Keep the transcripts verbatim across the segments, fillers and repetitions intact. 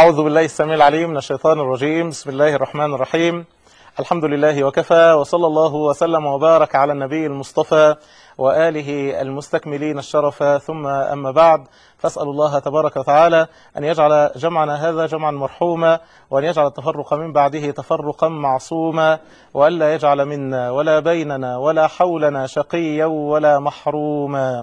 أعوذ بالله السميع العليم من الشيطان الرجيم. بسم الله الرحمن الرحيم. الحمد لله وكفى، وصلى الله وسلم وبارك على النبي المصطفى وآله المستكملين الشرف، ثم أما بعد، فأسأل الله تبارك وتعالى أن يجعل جمعنا هذا جمعا مرحوما، وأن يجعل التفرق من بعده تفرقا معصوما، وألا يجعل منا ولا بيننا ولا حولنا شقيا ولا محروما.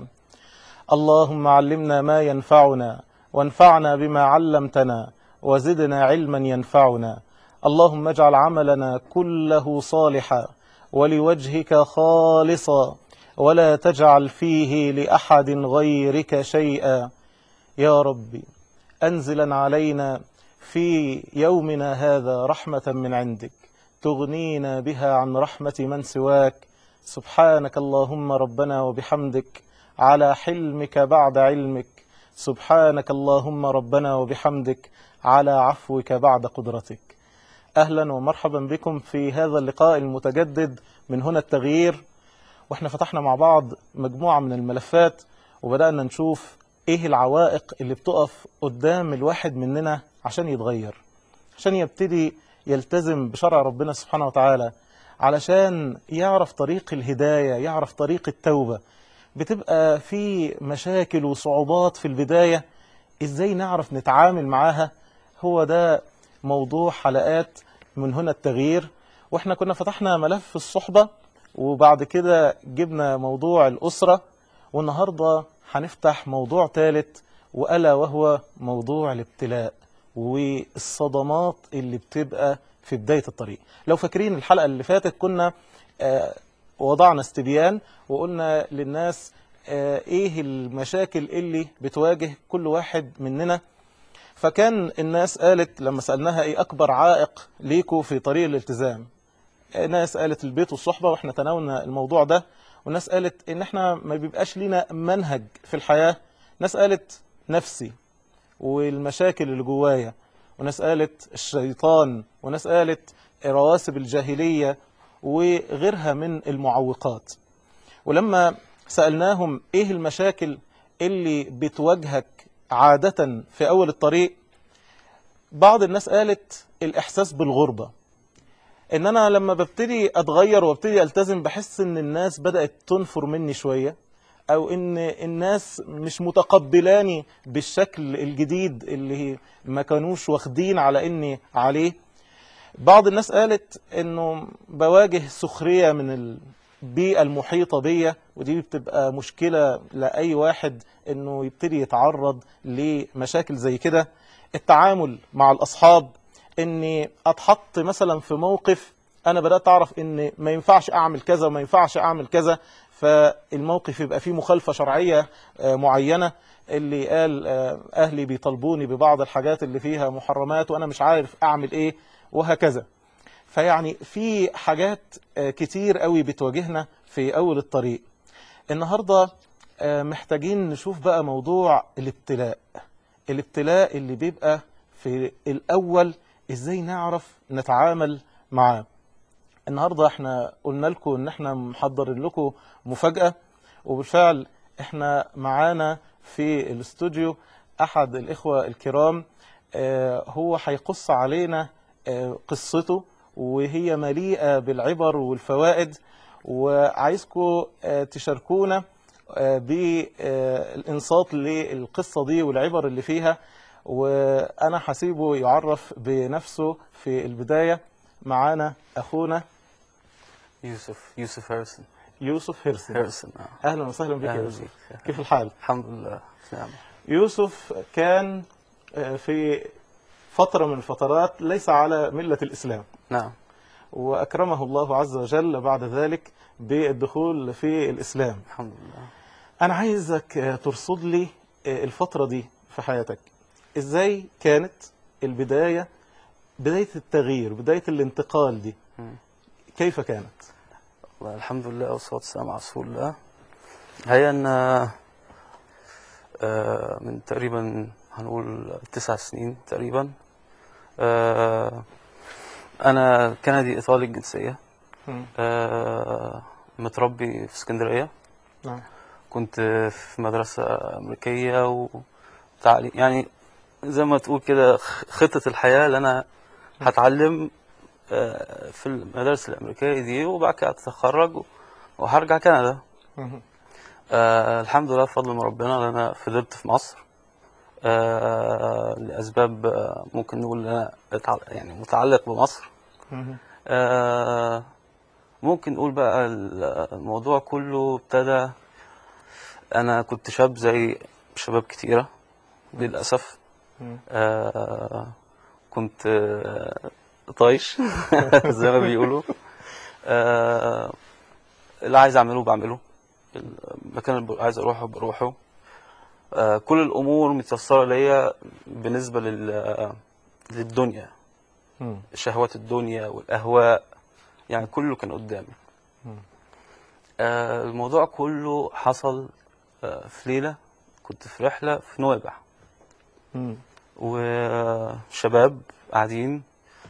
اللهم علمنا ما ينفعنا، وانفعنا بما علمتنا، وزدنا علما ينفعنا. اللهم اجعل عملنا كله صالحا ولوجهك خالصا، ولا تجعل فيه لأحد غيرك شيئا. يا ربي أنزلا علينا في يومنا هذا رحمة من عندك تغنينا بها عن رحمة من سواك. سبحانك اللهم ربنا وبحمدك على حلمك بعد علمك. سبحانك اللهم ربنا وبحمدك على عفوك بعد قدرتك. أهلا ومرحبا بكم في هذا اللقاء المتجدد من هنا التغيير. واحنا فتحنا مع بعض مجموعة من الملفات، وبدأنا نشوف ايه العوائق اللي بتقف قدام الواحد مننا عشان يتغير، عشان يبتدي يلتزم بشرع ربنا سبحانه وتعالى، علشان يعرف طريق الهداية، يعرف طريق التوبة. بتبقى في مشاكل وصعوبات في البداية، ازاي نعرف نتعامل معاها؟ هو ده موضوع حلقات من هنا التغيير. واحنا كنا فتحنا ملف الصحبة، وبعد كده جبنا موضوع الأسرة، والنهاردة هنفتح موضوع ثالث، وألا وهو موضوع الابتلاء والصدمات اللي بتبقى في بداية الطريق. لو فاكرين الحلقة اللي فاتت كنا آه وضعنا استبيان وقلنا للناس آه ايه المشاكل اللي بتواجه كل واحد مننا. فكان الناس قالت لما سألناها ايه اكبر عائق ليكوا في طريق الالتزام، ناس قالت البيت والصحبة، واحنا تناولنا الموضوع ده. وناس قالت ان احنا ما بيبقاش لينا منهج في الحياة. ناس قالت نفسي والمشاكل اللي جوايا، وناس قالت الشيطان، وناس قالت رواسب الجاهلية وغيرها من المعوقات. ولما سألناهم ايه المشاكل اللي بتواجهك عادة في اول الطريق، بعض الناس قالت الاحساس بالغربة، ان انا لما ببتدي اتغير وابتدي التزم بحس ان الناس بدأت تنفر مني شوية، او ان الناس مش متقبلاني بالشكل الجديد اللي ما كانوش واخدين على اني عليه. بعض الناس قالت انه بواجه سخرية من البيئة المحيطة بيا، ودي بتبقى مشكلة لأي واحد انه يبتدي يتعرض لمشاكل زي كده. التعامل مع الأصحاب، اني اتحط مثلا في موقف انا بدأت اعرف ان ما ينفعش اعمل كذا وما ينفعش اعمل كذا، فالموقف يبقى فيه مخالفة شرعية معينة، اللي قال اهلي بيطالبوني ببعض الحاجات اللي فيها محرمات وانا مش عارف اعمل ايه، وهكذا. فيعني في حاجات كتير قوي بتواجهنا في اول الطريق. النهاردة محتاجين نشوف بقى موضوع الابتلاء. الابتلاء اللي بيبقى في الاول، ازاي نعرف نتعامل معاه. النهاردة احنا قلنا لكم ان احنا محضرين لكم مفاجأة، وبالفعل احنا معانا في الاستوديو احد الاخوة الكرام. اه هو هيقص علينا اه قصته، وهي مليئة بالعبر والفوائد، وعايزكم اه تشاركونا اه بالانصات للقصة دي والعبر اللي فيها. وأنا حسيبه يعرف بنفسه في البداية. معانا أخونا يوسف يوسف هيرسون. يوسف هيرسون. هيرسون آه. أهلا وسهلا بك يا يوسف. بيك. كيف الحال؟ الحمد لله نعم. يوسف كان في فترة من الفترات ليس على ملة الإسلام، نعم، وأكرمه الله عز وجل بعد ذلك بالدخول في الإسلام. الحمد لله. أنا عايزك ترصد لي الفترة دي في حياتك، إزاي كانت البداية، بداية التغيير، بداية الانتقال دي، كيف كانت؟ والله الحمد لله والصلاة والسلام على رسول الله. هي أن آه من تقريبا هنقول تسع سنين تقريبا. آه أنا كندي إيطالي الجنسية. آه متربي في اسكندرية. نعم. كنت في مدرسة أمريكية وتعليم، يعني زي ما تقول كده خ- خطة الحياة اللي أنا هتعلم آه، في المدارس الأمريكية دي، وبعد كده هتخرج وهرجع كندا. مهم. آه الحمد لله بفضل من ربنا إن أنا فضلت في مصر آه لأسباب آه ممكن نقول إن أنا اتع- يعني متعلق بمصر. مهم. آه ممكن نقول بقى ال- الموضوع كله ابتدى. أنا كنت شاب زي شباب كتيرة للأسف. مم. آه كنت آه طايش زي ما بيقولوا. آه اللي عايز أعمله بعمله، المكان اللي عايز أروحه بروحه. آه كل الأمور متيسرة ليا بالنسبة لل للدنيا، مم. شهوات الدنيا والأهواء، يعني كله كان قدامي. مم. آه الموضوع كله حصل آه في ليلة كنت في رحلة في نويبع، مم. وشباب قاعدين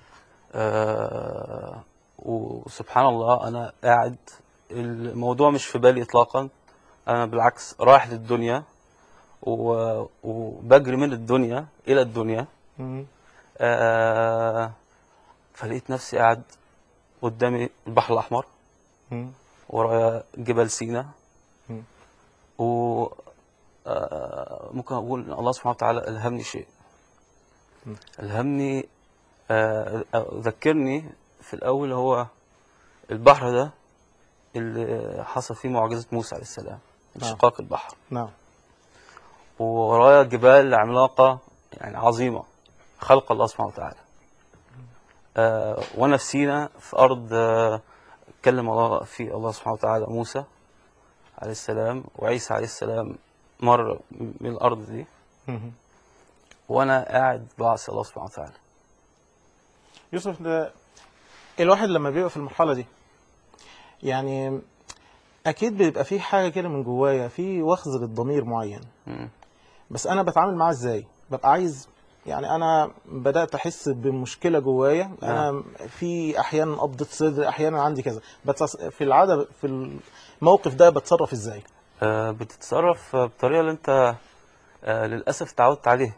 آه وسبحان الله أنا قاعد، الموضوع مش في بالي إطلاقا. أنا بالعكس رايح للدنيا و- وبجري من الدنيا إلى الدنيا. مم. آه فلقيت نفسي قاعد قدامي البحر الأحمر، مم. ورايا جبال سيناء، مم. و آه، ممكن أقول إن الله سبحانه وتعالى ألهمني شيء. مم. ألهمني آه، آه، ذكرني في الأول هو البحر ده اللي حصل فيه معجزة موسى عليه السلام، نعم. انشقاق البحر. نعم. وورايا جبال عملاقة يعني عظيمة، خلق الله سبحانه وتعالى. آه، وأنا في سيناء في أرض آه، كلم الله في الله سبحانه وتعالى موسى عليه السلام، وعيسى عليه السلام مر من الأرض دي، مهم. وأنا قاعد بعصي الله سبحانه وتعالى. يوسف، ده الواحد لما بيبقى في المرحلة دي يعني أكيد بيبقى في حاجة كده من جوايا، في وخز للضمير معين، مم. بس أنا بتعامل معاه إزاي؟ ببقى عايز، يعني أنا بدأت أحس بمشكلة جوايا، نعم. أنا في أحيانا قبضة صدر، أحيانا عندي كذا، بس في العادة في الموقف ده بتصرف إزاي؟ آه، بتتصرف بطريقة اللي أنت آه، للأسف اتعودت عليها.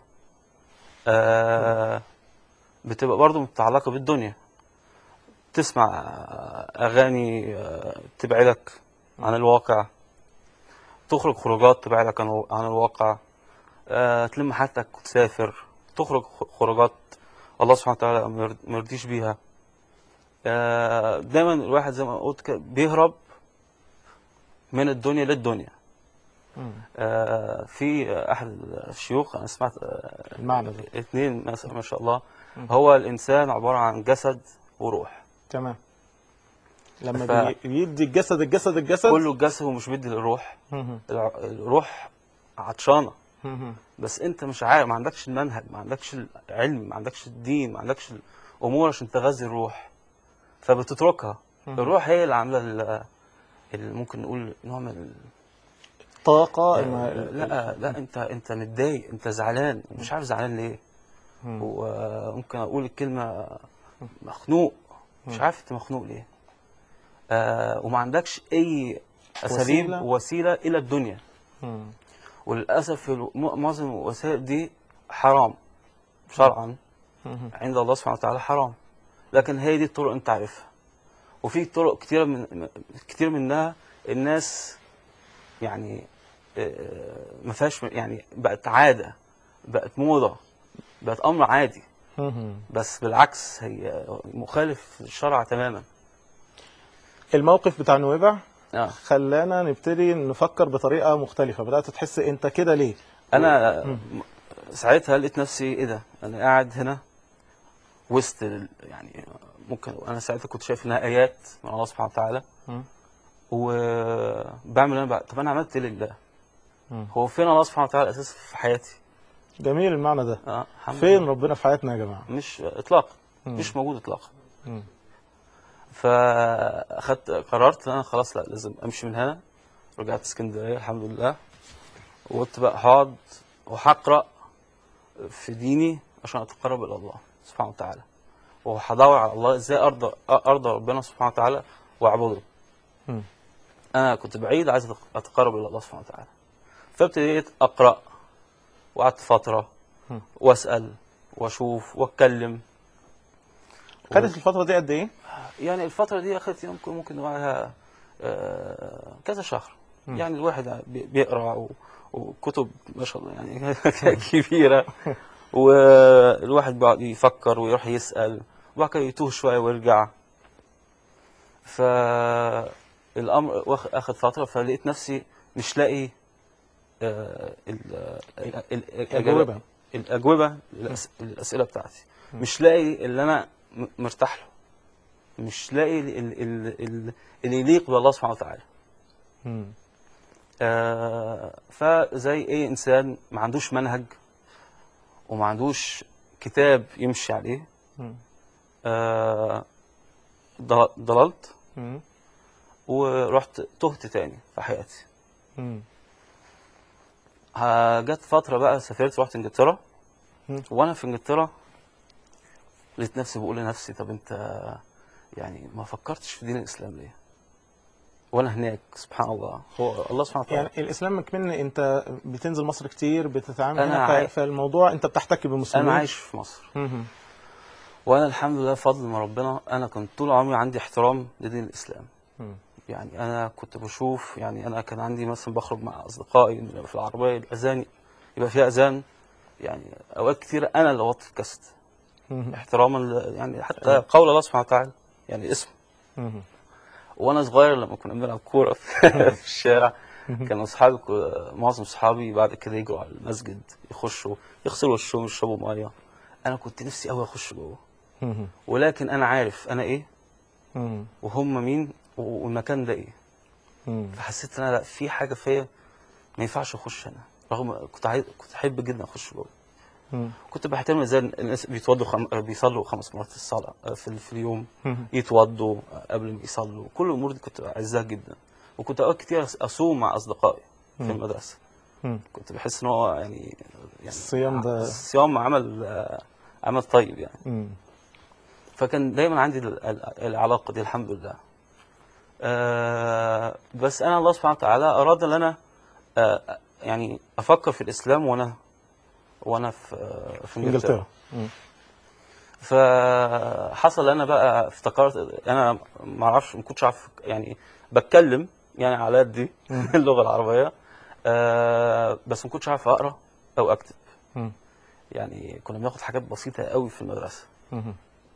آه، بتبقى برضو متعلقة بالدنيا، تسمع آه، أغاني آه، تبعدك عن الواقع، تخرج خروجات تبعدك عن عن الواقع، آه، تلم حاجتك وتسافر، تخرج خ- خروجات الله سبحانه وتعالى ما يرد- ما يرضيش بيها. آه، دايما الواحد زي ما قلت كده بيهرب من الدنيا للدنيا. مم. آه، في أحد الشيوخ أنا سمعت آه، المعنى ده. اتنين ما ما شاء الله، مم. هو الإنسان عبارة عن جسد وروح. تمام. لما فكله بي- بيدي الجسد الجسد الجسد. الجسد ومش بيدي للروح. مهم. الع- الروح عطشانة، مهم. بس أنت مش عارف، ما عندكش المنهج، ما عندكش العلم، ما عندكش الدين، ما عندكش الأمور عشان تغذي الروح، فبتتركها. مهم. الروح هي اللي عاملة ال- اللي ممكن نقول نوع من طاقة ال- الم... ال- لا لا، أنت أنت متضايق، أنت زعلان ومش عارف زعلان ليه. مم. وممكن أقول الكلمة مخنوق، مش مم. عارف أنت مخنوق ليه. آه وما عندكش اي اساليب وسيلة. وسيله الى الدنيا. مم. وللاسف الو- م- معظم الوسائل دي حرام شرعا مم. عند الله سبحانه وتعالى، حرام. لكن هي دي الطرق انت عارفها، وفي طرق كتيره من م- كتير منها الناس يعني آه، ما فيهاش، يعني بقت عاده، بقت موضه، بقت امر عادي، مم. بس بالعكس هي مخالف للشرع تماما. الموقف بتاع نويبع اه خلانا نبتدي نفكر بطريقة مختلفة، بدأت تحس انت كده ليه؟ و... انا مم. ساعتها لقيت نفسي ايه ده، انا قاعد هنا وسط ال- يعني ممكن انا ساعتها كنت شايف انها ايات من الله سبحانه وتعالى، مم. وبعمل انا بقى طب انا عملت ايه لله؟ مم. هو فين الله سبحانه وتعالى اساسا في حياتي؟ جميل المعنى ده. اه الحمد فين لله. ربنا في حياتنا يا جماعة؟ مش اطلاقا، مم. مش موجود اطلاقا. مم. فاخدت قررت ان انا خلاص لا لازم امشي من هنا. رجعت اسكندريه الحمد لله، وقلت بقى هقعد وهقرا في ديني عشان اتقرب الى الله سبحانه وتعالى، وهدور على الله ازاي ارضى ارضى ربنا سبحانه وتعالى واعبده. مم. انا كنت بعيد عايز اتقرب الى الله سبحانه وتعالى، فابتديت اقرا وقعدت فتره مم. واسال واشوف واتكلم. خدت الفترة دي قد ايه؟ يعني الفتره دي اخذت يمكن ممكن نقولها آه، كذا شهر. مم. يعني الواحد بي- بيقرا و- وكتب ما شاء الله يعني كبيره، والواحد بيقعد يفكر ويروح يسال وبعد كده يتوه شويه ويرجع. فالامر واخ- اخذ فتره، فلقيت نفسي مش لاقي آه، ال- ال- ال- الإجابة، أجوبة. الأجوبة للأس- للأسئلة بتاعتي. مش لاقي اللي أنا م- مرتاح له، مش لاقي ال- ال- ال- ال- اللي يليق بالله سبحانه وتعالى. مم. آه، فزي أي إنسان ما عندوش منهج وما عندوش كتاب يمشي عليه، مم. آه، ضل- ضللت مم. ورحت تهت تاني في حياتي. مم. ها- جت فترة بقى سافرت رحت انجلترا. مم. وانا في انجلترا لقيت نفسي بقول لنفسي طب انت يعني ما فكرتش في دين الاسلام ليه؟ وانا هناك سبحان الله، هو الله سبحانه وتعالى. يعني الاسلام مكمن، انت بتنزل مصر كتير، بتتعامل أنا هنا، ف- عاي- فالموضوع انت بتحتك بالمسلمين. انا عايش في مصر، مم. وانا الحمد لله بفضل من ربنا انا كنت طول عمري عندي احترام لدين الاسلام. مم. يعني انا كنت بشوف، يعني انا كان عندي مثلا بخرج مع اصدقائي في العربيه الاذان يبقى فيها اذان، يعني اوقات كتيره انا اللي وطي الكاست مم. احتراما ل- يعني حتى قول الله سبحانه وتعالى يعني اسمه. مم. وانا صغير لما كنا بنلعب كوره في في الشارع كانوا اصحابي كو- معظم اصحابي بعد كده يجوا على المسجد يخشوا يغسلوا وشهم يشربوا ميه. انا كنت نفسي قوي اخش جوه، مم. ولكن انا عارف انا ايه مم. وهم مين والمكان ده ايه. مم. فحسيت ان انا لا في حاجه فيا ما ينفعش اخش هنا، رغم كنت عايز كنت احب جدا اخش جوه. مم. كنت بحترم ازاي الناس بيتوضوا خم... بيصلوا خمس مرات الصلاه في, في اليوم، مم. يتوضوا قبل ما يصلوا. كل الامور دي كنت بعزها جدا. وكنت اوقات كتير اصوم مع اصدقائي في مم. المدرسه. مم. كنت بحس ان هو يعني يعني الصيام ده. الصيام عمل آه، عمل طيب يعني. مم. فكان دايما عندي ال- ال- العلاقه دي الحمد لله. آه، بس انا الله سبحانه وتعالى اراد ان انا آه، يعني افكر في الاسلام وانا وانا في آه، في انجلترا. انجلترا. مم. فحصل انا بقى افتكرت انا ما اعرفش ما كنتش عارف يعني بتكلم يعني على قدي اللغه العربيه، آه، بس ما كنتش عارف اقرا او اكتب. مم. يعني كنا بناخد حاجات بسيطه قوي في المدرسه. مم.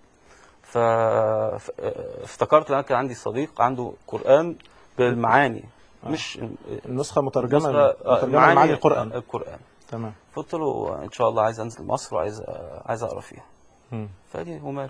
فافتكرت ان انا كان عندي صديق عنده قران بالمعاني، مش النسخة مترجمة، نسخة آه، مترجمة لمعاني معاني القرآن. آه، القران. تمام. فقلت له ان شاء الله عايز انزل مصر وعايز آه، عايز اقرا فيها. مم. فدي وماله.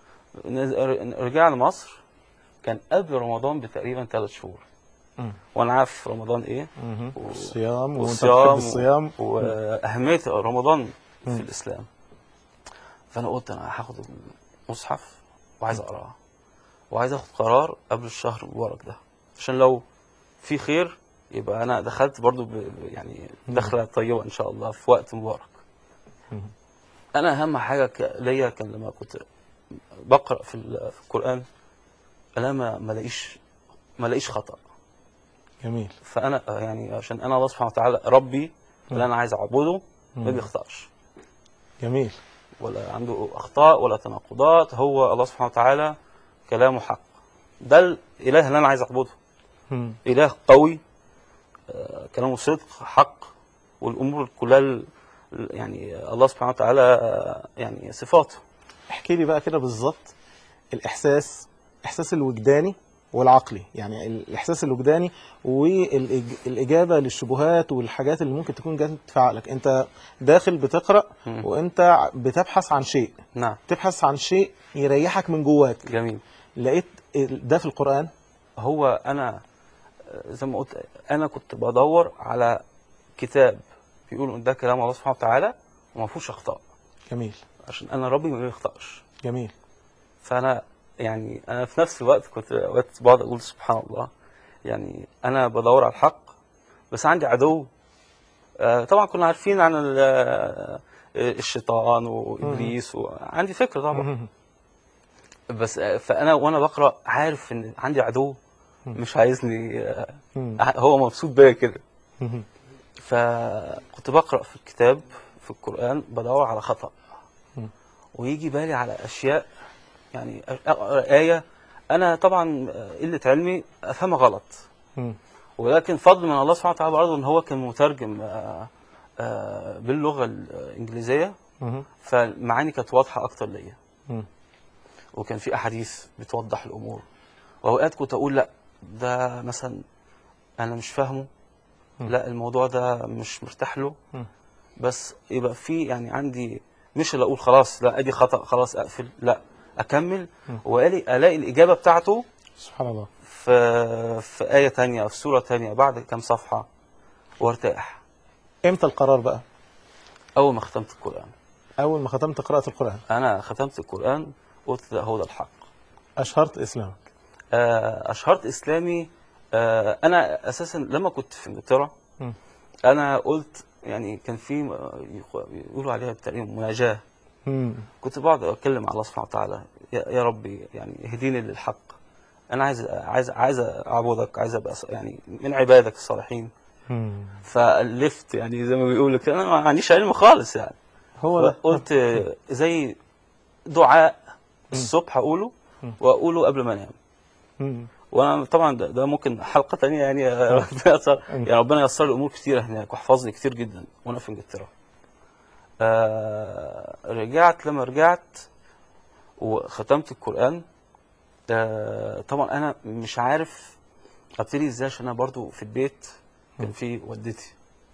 نز- رجعنا مصر كان قبل رمضان بتقريبا ثلاث شهور، مم. وانا عارف رمضان ايه مم. و- الصيام، وانت والصيام بتحب الصيام. و- واهميه رمضان مم. في الاسلام. فانا قلت انا هاخد المصحف وعايز اقراه، وعايز اخد قرار قبل الشهر المبارك ده، عشان لو في خير يبقى انا دخلت برضو ب... ب- يعني دخله طيبه ان شاء الله في وقت مبارك. مم. انا اهم حاجه ك- ليا كان لما كنت بقرا في, ال- في القران انا ما ما الاقيش ما الاقيش خطا. جميل. فانا يعني عشان انا الله سبحانه وتعالى ربي اللي انا عايز اعبده ما مم. بيخطاش جميل. ولا عنده اخطاء ولا تناقضات. هو الله سبحانه وتعالى كلامه حق. ده الاله اللي انا عايز اعبده، مم. اله قوي، آه، كلامه صدق حق، والامور كلها ال- يعني الله سبحانه وتعالى آه، يعني صفاته. احكي لي بقى كده بالظبط الإحساس، إحساس الوجداني والعقلي، يعني الإحساس الوجداني والإجابة للشبهات والحاجات اللي ممكن تكون جت في عقلك. أنت داخل بتقرأ مم. وأنت بتبحث عن شيء، نعم تبحث عن شيء يريحك من جواك. جميل. لقيت ده في القرآن. هو انا آه، زي ما قلت انا كنت بدور على كتاب بيقول ان ده كلام الله سبحانه وتعالى وما فيهوش اخطاء، جميل. عشان انا ربي ما بيخطاش. جميل. فانا يعني انا في نفس الوقت كنت اوقات بقعد اقول سبحان الله، يعني انا بدور على الحق بس عندي عدو. آه، طبعا كنا عارفين عن ال- آه، الشيطان وابليس وعندي فكره طبعا، مم. بس آه، فانا وانا بقرا عارف ان عندي عدو مش عايزني آه، مم. هو مبسوط بيا كده. مم. فكنت بقرا في الكتاب في القرآن بدور على خطأ، م. ويجي بالي على أشياء، يعني أقرأ آية أنا طبعا قلة علمي أفهمها غلط، م. ولكن فضل من الله سبحانه وتعالى برضه إن هو كان مترجم آه، آه، باللغة الإنجليزية، م. فالمعاني كانت واضحة أكتر ليا، م. وكان في أحاديث بتوضح الأمور. وأوقات كنت أقول لأ ده مثلا أنا مش فاهمه، م. لا الموضوع ده مش مرتاح له، م. بس يبقى في يعني عندي، مش اللي اقول خلاص لا ادي خطأ خلاص اقفل، لا اكمل م. والاقي الاقي الاجابه بتاعته سبحان الله. في في ايه تانية في سوره تانية بعد كام صفحه، وارتاح. امتى القرار بقى؟ اول ما ختمت القران، اول ما ختمت قراءة القرآن انا ختمت القران قلت ده هو ده الحق. اشهرت اسلامك. آه، اشهرت اسلامي. آه، انا اساسا لما كنت في انجلترا م. انا قلت يعني كان في يقولوا عليها تقريبا مناجاه، م. كنت بقعد اتكلم مع الله سبحانه وتعالى، يا يا ربي يعني اهديني للحق، انا عايز عايز عايز اعبدك، عايز ابقى ص- يعني من عبادك الصالحين. م. فالفت يعني زي ما بيقولوا كده، انا ما عنديش علم خالص يعني، هو ده. وقلت زي دعاء م. الصبح اقوله م. واقوله قبل ما انام. م. وانا طبعا ده, ده ممكن حلقه تانية يعني اه. ربنا ييسر، م. يعني ربنا ييسر لي امور كتيره هناك وحفظني كتير جدا وانا في انجلترا. آه رجعت لما رجعت وختمت القران. آه طبعا انا مش عارف ابتدي ازاي، عشان انا برضو في البيت كان في والدتي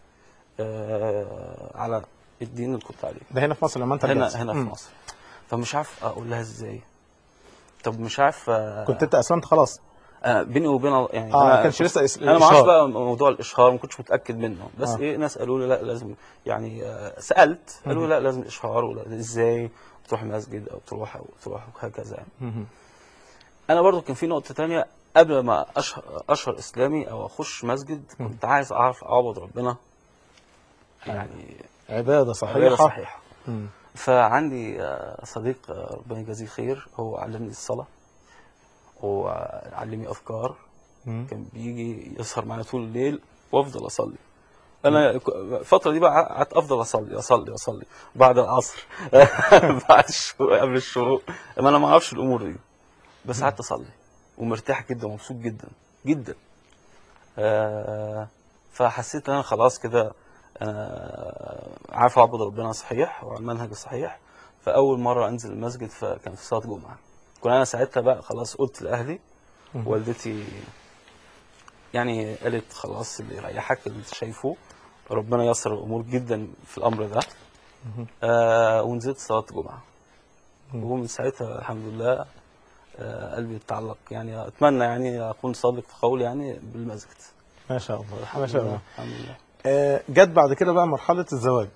آه على الدين اللي كنت عليه، ده هنا في مصر لما انت هنا رجعت؟ هنا في م. مصر. فمش عارف اقول لها ازاي، طب مش عارف كنت آه انت اسلمت خلاص؟ آه، بيني وبين يعني اه، ما انا كانش كنت، لسه إس- انا ما اعرفش اشهار. بقى موضوع الاشهار، ما كنتش متاكد منه، بس اه. ايه ناس قالوا لي لا لازم، يعني آه سالت قالوا م. لي لا لازم اشهار، ولا ازاي تروح مسجد او تروح او تروح وهكذا يعني. م. انا برضو كان في نقطه تانية قبل ما اشهر اشهر اسلامي او اخش مسجد، م. كنت عايز اعرف اعبد ربنا أيوة. يعني عبادة عباده صحيحة. صحيحه. م. فعندي آه، صديق آه، ربنا يجازيه خير، هو علمني الصلاه وعلمني اذكار، م. كان بيجي يسهر معايا طول الليل وافضل اصلي. م. انا ك- الفتره دي بقى قعدت افضل اصلي اصلي اصلي بعد العصر بعد الشروق قبل الشروق، ما انا ما اعرفش الامور دي، بس قعدت اصلي ومرتاح جدا ومبسوط جدا جدا. آه، فحسيت ان انا خلاص كده انا عارف اعبد ربنا صحيح وعلى المنهج الصحيح. فاول مره انزل المسجد فكان في صلاه جمعه، كنت انا ساعتها بقى خلاص قلت لاهلي، م. والدتي يعني قالت خلاص اللي يريحك اللي انت شايفه، ربنا ييسر الامور جدا في الامر ده. م. آه ونزلت صلاه جمعه، م. ومن ساعتها الحمد لله آه قلبي اتعلق، يعني اتمنى يعني اكون صادق في قولي يعني بالمسجد. ما شاء الله، ما الحمد شاء لله الله. الحمد لله. آه، جت بعد كده بقى مرحلة الزواج.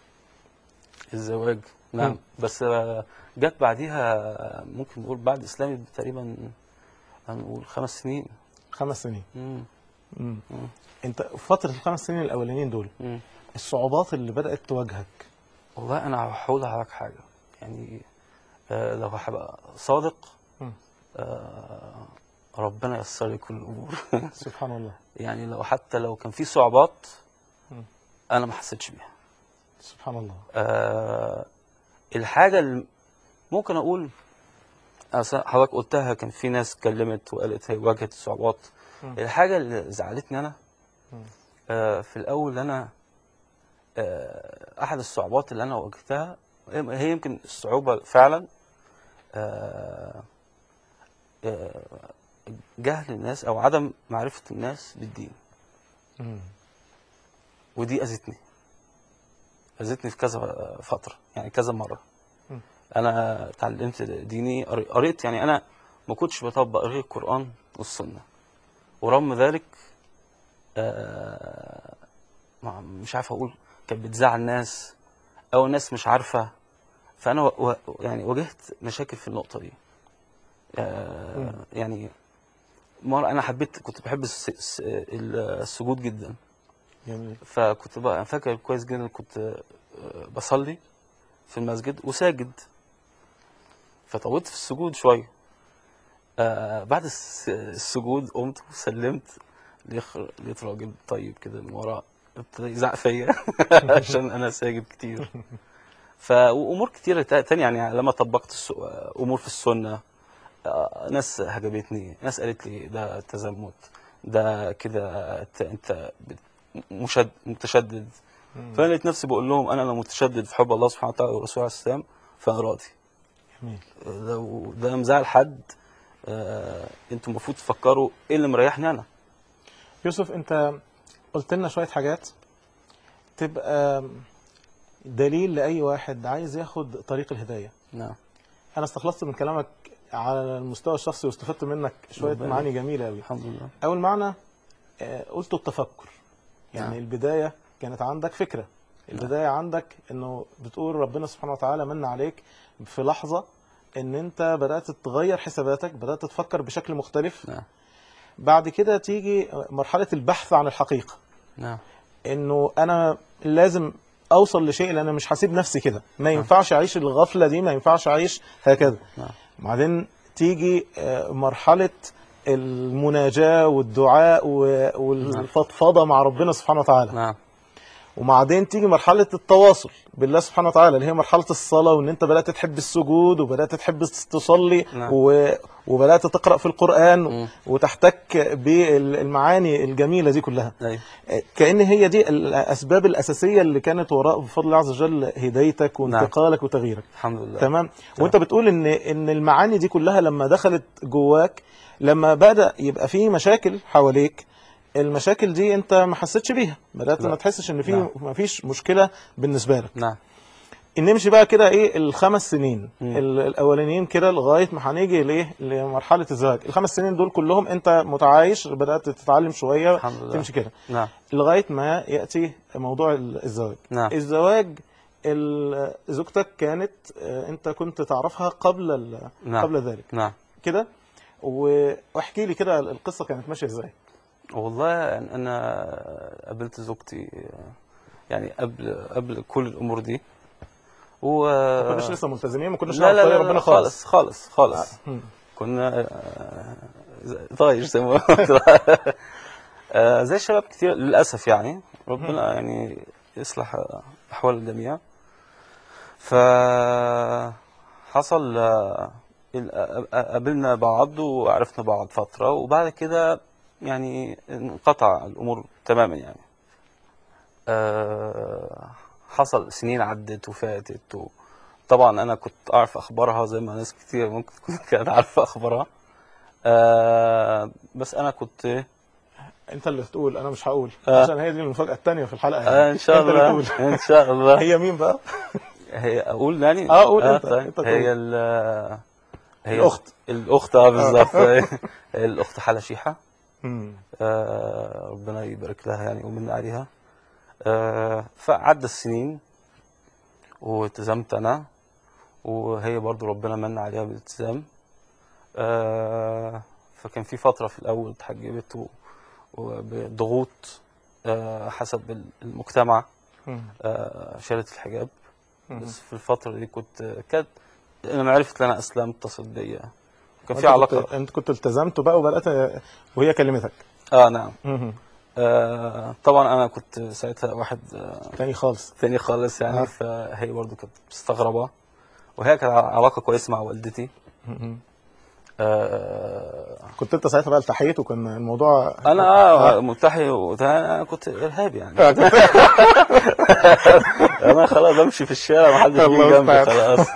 الزواج م. نعم، بس آه جت بعديها آه، ممكن نقول بعد اسلامي تقريبا هنقول خمس سنين. خمس سنين. مم. م. مم. انت في فترة الخمس سنين الاولانيين دول، مم. الصعوبات اللي بدأت تواجهك؟ والله انا هحاول لك حاجه يعني، آه لو هبقى صادق، م. آه ربنا ييسر لي كل الامور سبحان الله. يعني لو حتى لو كان في صعوبات م. انا ما حسيتش بيها. سبحان الله. آه الحاجه اللي ممكن اقول، أصل حضرتك قلتها كان في ناس اتكلمت وقالت هي واجهت الصعوبات. م. الحاجه اللي زعلتني انا م. آه في الاول، انا آه احد الصعوبات اللي انا واجهتها هي يمكن الصعوبه فعلا آه آه جهل الناس او عدم معرفه الناس بالدين، م. ودي اذتني اذتني في كذا فتره يعني كذا مره. م. انا اتعلمت ديني، قري- قريت يعني، انا ما كنتش بطبق غير القران والسنه، ورغم ذلك آه ما- مش عارف اقول كانت بتزعل ناس او الناس مش عارفه. فانا و... و- يعني واجهت مشاكل في النقطه دي. م. آه يعني مرة انا حبيت، كنت بحب الس... الس- السجود جدا، جميل. فكنت بقى فاكر كويس جدا كنت آه، بصلي في المسجد وساجد، فطولت في السجود شويه. آه بعد الس- السجود قمت وسلمت، ليخ- لقيت راجل طيب كده من ورا ابتدى يزعق فيا عشان انا ساجد كتير. ف وامور كتيره تا- تانية يعني لما طبقت الس- امور في السنه، آه، ناس هجبتني، ناس قالت لي ده تزمت، ده كده انت انت بت- مشد متشدد. فانا لقيت نفسي بقول لهم انا لو متشدد في حب الله سبحانه وتعالى والرسول عليه السلام فانا راضي. جميل. لو ده مزعل حد، آه، انتوا المفروض تفكروا ايه اللي مريحني انا. يوسف، انت قلت لنا شويه حاجات تبقى دليل لاي واحد عايز ياخد طريق الهدايه. نعم. انا استخلصت من كلامك على المستوى الشخصي واستفدت منك شويه ربنا معاني جميله قوي. الحمد لله. اول معنى آه، قلته التفكر. يعني نعم. البدايه كانت عندك فكره، البدايه عندك انه بتقول ربنا سبحانه وتعالى من عليك في لحظه ان انت بدات تغير حساباتك، بدات تفكر بشكل مختلف. نعم. بعد كده تيجي مرحله البحث عن الحقيقه، نعم. انه انا لازم اوصل لشيء لان انا مش هسيب نفسي كده، ما نعم. ينفعش اعيش الغفله دي، ما ينفعش اعيش هكذا. نعم. بعدين تيجي آه، مرحله المناجاه والدعاء و- والفضفضه مع ربنا سبحانه وتعالى. نعم. وبعدين تيجي مرحله التواصل بالله سبحانه وتعالى اللي هي مرحله الصلاه، وان انت بدات تحب السجود وبدات تحب تصلي نعم. و... وبدات تقرا في القران مم. وتحتك بالمعاني الجميله دي كلها. ايوه. كأن هي دي الأسباب الأساسية اللي كانت وراء بفضل الله عز وجل هدايتك وانتقالك وتغييرك. الحمد لله. تمام. وانت بتقول ان ان المعاني دي كلها لما دخلت جواك، لما بدأ يبقى في مشاكل حواليك، المشاكل دي انت ما حسيتش بيها، بدأت لا. ما تحسش ان في نعم. ما فيش مشكلة بالنسبة لك. نعم. نمشي بقى كده ايه الخمس سنين مم. ال- الاولانيين كده لغايه ما هنيجي لايه لمرحله الزواج. الخمس سنين دول كلهم انت متعايش، بدات تتعلم شويه، الحمد لله. تمشي كده نعم. لغايه ما ياتي موضوع ال- الزواج. نعم. الزواج ال- زوجتك كانت آه، انت كنت تعرفها قبل ال- نعم. قبل ذلك نعم. كده. و- واحكي لي كده القصه كانت ماشيه ازاي. والله يعني انا قابلت زوجتي يعني قبل قبل كل الامور دي. و ما كناش لسه ملتزمين، ما كناش لا نعرف لا طريق لا, ربنا لا خالص. خالص خالص خالص. آه، مم. كنا آه، طايش زي ما قلت. آه، زي شباب كتير للاسف يعني. ربنا يعني يصلح احوال الجميع. فحصل آه، ال- آه، آه، قابلنا بعض وعرفنا بعض فترة، وبعد كده يعني انقطع الأمور تماما يعني. آه، حصل سنين عدت وفاتت، وطبعا أنا كنت أعرف أخبارها زي ما ناس كتير ممكن تكون كانت عارفة أخبارها. آه، بس أنا كنت انت اللي تقول، انا مش هقول، آه. عشان هي دي المفاجاه الثانيه في الحلقه يعني. آه، إن شاء انت اللي الله تقول. إن شاء الله. هي مين بقى؟ هي أقول يعني اه قول آه انت، طيب انت تقول. هي ال هي الاخت. الأخت اه بالظبط. الأخت حلا شيحة. مم. آه، ربنا يبارك لها يعني ومن عليها. آه، فعدى السنين والتزمت أنا، وهي برضو ربنا من عليها بالالتزام. آه، فكان في فترة في الأول اتحجبت و- وبضغوط آه، حسب المجتمع مم. آه، شالت الحجاب. مم. بس في الفترة دي كنت كانت لما عرفت ان انا اسلمت اتصلت بيا، كان في وانت علاقة. كنت انت كنت التزمت بقى وبدات وهي كلمتك. اه نعم. مم. آه طبعا انا كنت ساعتها واحد آه تاني خالص. تاني خالص يعني. آه. فهي برضو كانت مستغربة، وهي كانت علاقة كويسة مع والدتي. مم. آه كنت انت ساعتها بقى التحيت وكان الموضوع. انا آه. اه ملتحي وده انا كنت ارهابي يعني. آه، كنت- انا خلاص بمشي في الشارع محدش بيجي الله جنبي المستعان. خلاص.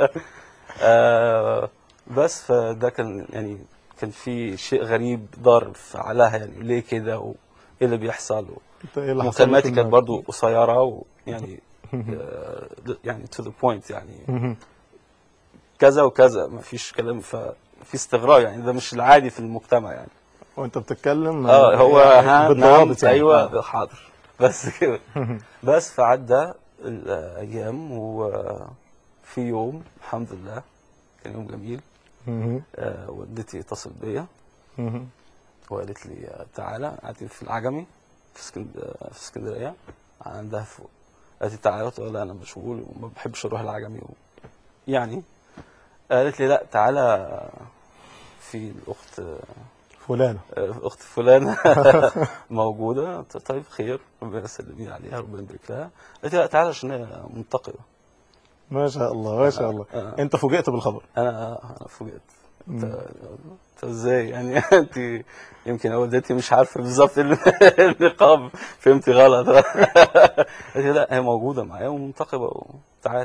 آه بس فده كان يعني كان في شيء غريب ضار عليها يعني ليه كده وايه اللي بيحصل. انت ايه اللي حصل لك مكالماتي كانت النهارده؟ برضو قصيرة ويعني آه يعني to the point يعني مم. كذا وكذا ما فيش كلام. ففي استغراب يعني ده مش العادي في المجتمع يعني. وانت بتتكلم اه هو يعني ها نعم بالضوابط يعني. ايوه آه. حاضر بس كده. بس فعدى الايام وفي يوم الحمد لله كان يوم جميل. مم. آه والدتي اتصلت بيا مم. وقالت لي آه، تعالى قعدت في العجمي في اسكند- آه، في اسكندريه عندها فوق. قالت لي تعالى، قلت لها لا انا مشغول وما بحبش اروح العجمي و... يعني قالت لي لا تعالى في الاخت فلانة اخت فلانه موجوده. قلت لها طيب خير، ربنا يسلمي عليها، ربنا يبارك لها. قالت لي لا تعالى عشان هي منتقبه. ما شاء الله ما شاء الله. آه. انت فوجئت بالخبر؟ انا انا فوجئت. مم. انت ازاي يعني؟ انت يمكن والدتي مش عارفه بالظبط ال- النقاب، فهمتي غلط. قالت لي لا هي موجوده معايا ومنتقبه وتعالى.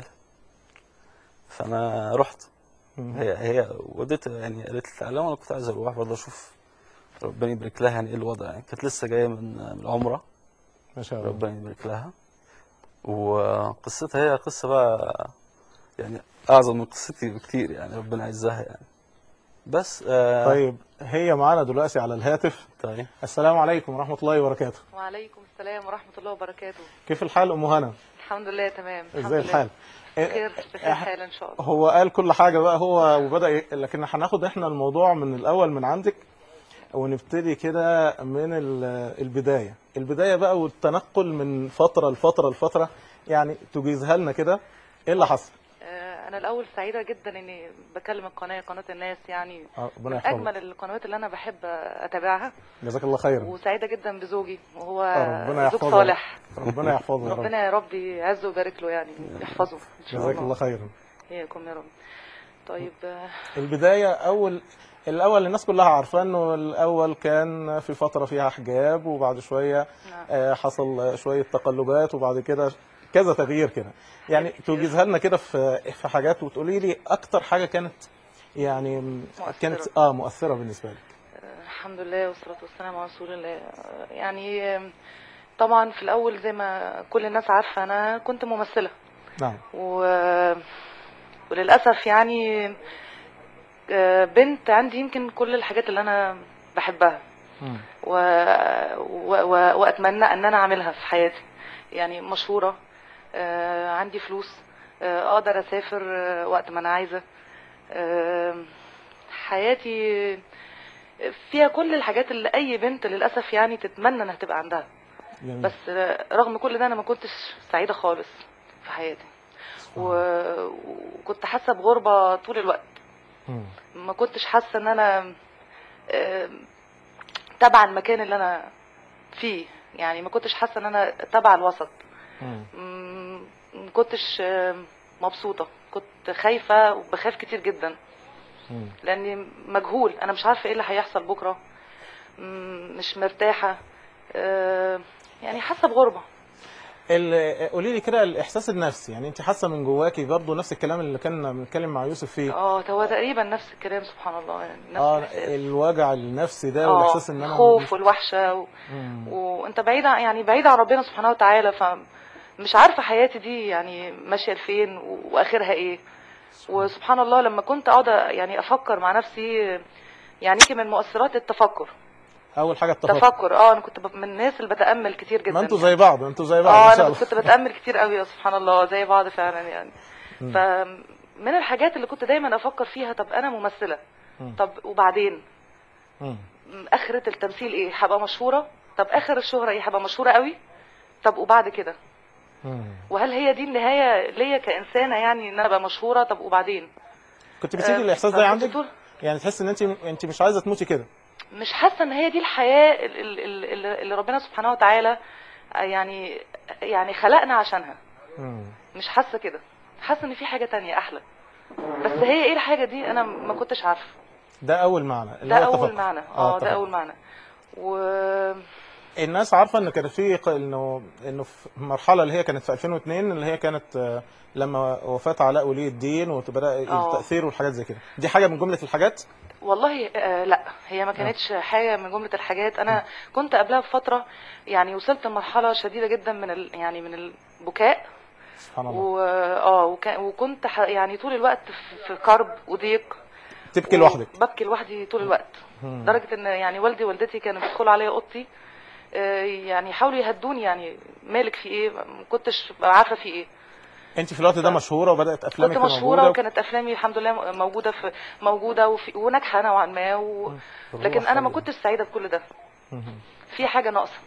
فانا رحت. مم. هي هي والدتي يعني قالت لي تعالى، وانا كنت عايز اروح برضه اشوف، ربنا يبارك لها، يعني ايه الوضع. يعني كانت لسه جايه من من العمره، ما شاء الله. ربنا يبارك لها. وقصتها هي قصه بقى يعني اعظم من قصتي بكتير، يعني ربنا يعزها يعني. بس آه طيب هي معانا دلوقتي على الهاتف. طيب. السلام عليكم ورحمة الله وبركاته. وعليكم السلام ورحمة الله وبركاته. كيف الحال أم هنا؟ الحمد لله تمام. الحمد ازاي لله. الحال؟ بخير بخير إح- حال ان شاء الله. هو قال كل حاجة بقى هو وبدأ ي- لكن هناخد احنا الموضوع من الأول من عندك، ونبتدي كده من ال- البداية البداية بقى، والتنقل من فترة لفترة لفترة، يعني تجيزها لنا كده ايه اللي حصل؟ آه، انا الاول سعيدة جدا اني بكلم القناة قناة الناس، يعني آه، ربنا من يحفظك. اجمل القنوات اللي انا بحب اتابعها. جزاك الله خيرا. وسعيدة جدا بزوجي، وهو آه، ربنا زوج يحفظه. صالح. ربنا يحفظه يا رب. ربنا يا رب يعزه ويبارك له، يعني يحفظه ان شاء جزاك الله الله. خيرا. اياكم يا رب. طيب آه، البداية أول الأول الناس كلها عارفة إنه الأول كان في فترة فيها حجاب، وبعد شوية نعم. آه، حصل شوية تقلبات، وبعد كده كذا تغيير كده. يعني كتير. توجزها لنا كده في في حاجات، وتقولي لي أكتر حاجة كانت يعني مؤثرة. كانت اه مؤثرة بالنسبة لك. آه، الحمد لله والصلاة والسلام على رسول الله. آه، يعني آه، طبعا في الاول زي ما كل الناس عارفة انا كنت ممثلة، نعم. و... وللأسف يعني آه، بنت عندي يمكن كل الحاجات اللي أنا بحبها مم. و... و... و... وأتمنى أن أنا أعملها في حياتي. يعني مشهورة، آه، عندي فلوس، آه، أقدر أسافر آه، وقت ما أنا عايزة، آه، حياتي فيها كل الحاجات اللي أي بنت للأسف يعني تتمنى أنها تبقى عندها. جميل. بس آه، رغم كل ده أنا ما كنتش سعيدة خالص في حياتي، و- وكنت حاسه بغربه طول الوقت. مم. ما كنتش حاسه ان انا آه، تبع المكان اللي انا فيه، يعني ما كنتش حاسه ان انا تبع الوسط. مم. م- ما كنتش آه، مبسوطه، كنت خايفه وبخاف كتير جدا، مم. لاني مجهول، انا مش عارفه ايه اللي هيحصل بكره. م- مش مرتاحه، آه، يعني حاسه بغربه. ال- قولي لي كده الإحساس النفسي، يعني أنت حاسة من جواكي برضه نفس الكلام اللي كنا بنتكلم مع يوسف فيه؟ اه هو تقريبا نفس الكلام، سبحان الله، يعني نفس اه الاحساس. الوجع النفسي ده، اه والإحساس إن أنا الخوف مش والوحشه و... مم. وانت بعيد عن- يعني بعيد عن ربنا سبحانه وتعالى، فمش عارفه حياتي دي يعني ماشيه لفين و- واخرها ايه. وسبحان الله لما كنت اقعد يعني افكر مع نفسي، يعني يمكن من مؤثرات التفكر. اول حاجه التفكر. تفكر، اه انا كنت ب- من الناس اللي بتامل كتير جدا. ما انتوا يعني زي بعض، انتوا زي بعض اه ان شاء انا الله. كنت بتامل كتير قوي، يا سبحان الله زي بعض فعلا يعني. مم. فمن الحاجات اللي كنت دايما افكر فيها، طب انا ممثله، مم. طب وبعدين مم. اخرة التمثيل ايه؟ هبقى مشهورة؟ طب اخر الشهرة ايه؟ هبقى مشهورة قوي؟ طب وبعد كده؟ مم. وهل هي دي النهاية ليا كإنسانة، يعني ان انا ابقى مشهورة؟ طب وبعدين؟ كنت بتيجي آه، الاحساس ده فكنت عندك؟ طول يعني تحس ان انت انت مش عايزه تموتي كده؟ مش حاسة ان هي دي الحياة ال- ال- ال- اللي ربنا سبحانه وتعالى آه، يعني يعني خلقنا عشانها. مم. مش حاسة كده، حاسة ان في حاجة تانية احلى، بس هي ايه الحاجة دي انا ما كنتش عارفة. ده اول معنى اللي ده هو اول التفكر. معنى، اه اه ده التفكر. اول معنى. و الناس عارفه ان كان في ق- انه انه في المرحله اللي هي كانت في ألفين واثنين، اللي هي كانت آه، لما وفاه علاء ولي الدين وبدا اه التاثير والحاجات زي كده، دي حاجه من جمله الحاجات. والله آه لا، هي ما اه كانتش حاجة من جملة الحاجات. مم. أنا كنت قبلها بفترة يعني وصلت لمرحلة شديدة جدا من ال يعني من البكاء، سبحان الله. و اه وك- وكنت ح- يعني طول الوقت في في كرب وضيق، تبكي لوحدك. وببكي لوحدي طول الوقت، مم. لدرجة إن يعني والدي ووالدتي كانوا بيدخلوا عليا أوضتي، آه، يعني يحاولوا يهدوني، يعني مالك في إيه؟ ما كنتش عارفة في إيه. انت في الوقت ف... ده مشهوره وبدات كنت افلامك مشهورة موجوده. وكانت أفلامي الحمد لله موجودة في موجودة وفي وناجحة نوعا ما، و... مم. لكن الروح أنا ما خير. كنتش سعيدة بكل ده، مم. في حاجة ناقصة.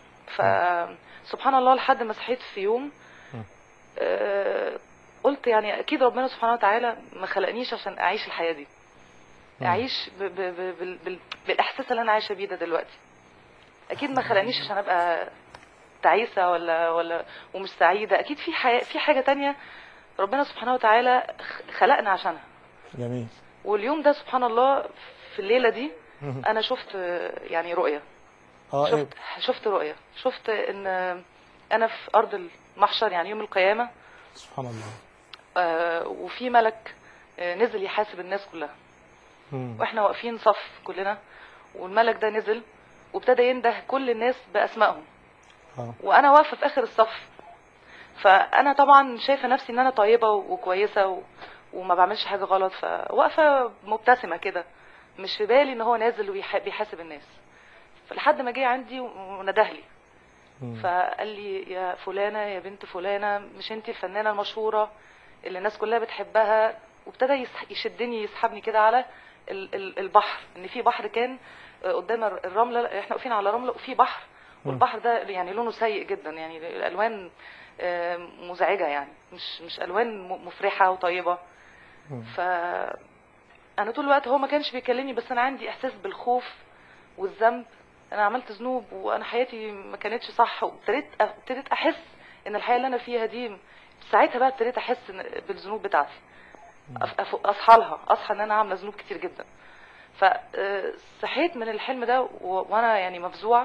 فسبحان الله لحد ما صحيت في يوم، مم. آه، قلت يعني أكيد ربنا سبحانه وتعالى ما خلقنيش عشان أعيش الحياة دي. اعيش ب ب ب بال بال بالاحساس اللي انا عايشه بيه ده دلوقتي. اكيد ما خلقنيش عشان ابقى تعيسه ولا ولا ومش سعيده، اكيد في حي... في حاجه تانية ربنا سبحانه وتعالى خلقنا عشانها. جميل. واليوم ده سبحان الله في الليله دي انا شفت يعني رؤيه. اه شفت شفت رؤيه، شفت ان انا في ارض المحشر، يعني يوم القيامه. سبحان الله. آه وفي ملك آه نزل يحاسب الناس كلها. مم. واحنا واقفين صف كلنا، والملك ده نزل وابتدى ينده كل الناس باسمائهم. اه وانا واقفه في اخر الصف. فانا طبعا شايفه نفسي ان انا طيبه وكويسه و... وما بعملش حاجه غلط، فواقفه مبتسمه كده، مش في بالي ان هو نازل وبيحاسب الناس. فلحد ما جه عندي وندهلي، فقال لي يا فلانه يا بنت فلانه، مش انتي الفنانه المشهوره اللي الناس كلها بتحبها؟ وابتدى يشدني يسحبني كده على البحر، ان في بحر كان قدام الرمله، احنا واقفين على رمله وفي بحر، والبحر ده يعني لونه سيء جدا، يعني الالوان مزعجه، يعني مش مش الوان مفرحه وطيبه. ف انا طول الوقت هو ما كانش بيكلمني، بس انا عندي احساس بالخوف والذنب. انا عملت ذنوب وانا حياتي ما كانتش صح، وابتديت ابتديت احس ان الحياه اللي انا فيها دي، ساعتها بقى ابتديت احس بالذنوب بتاعتي، اصحى لها، اصحى ان انا عامله ذنوب كتير جدا. فصحيت من الحلم ده وانا يعني مفزوعه،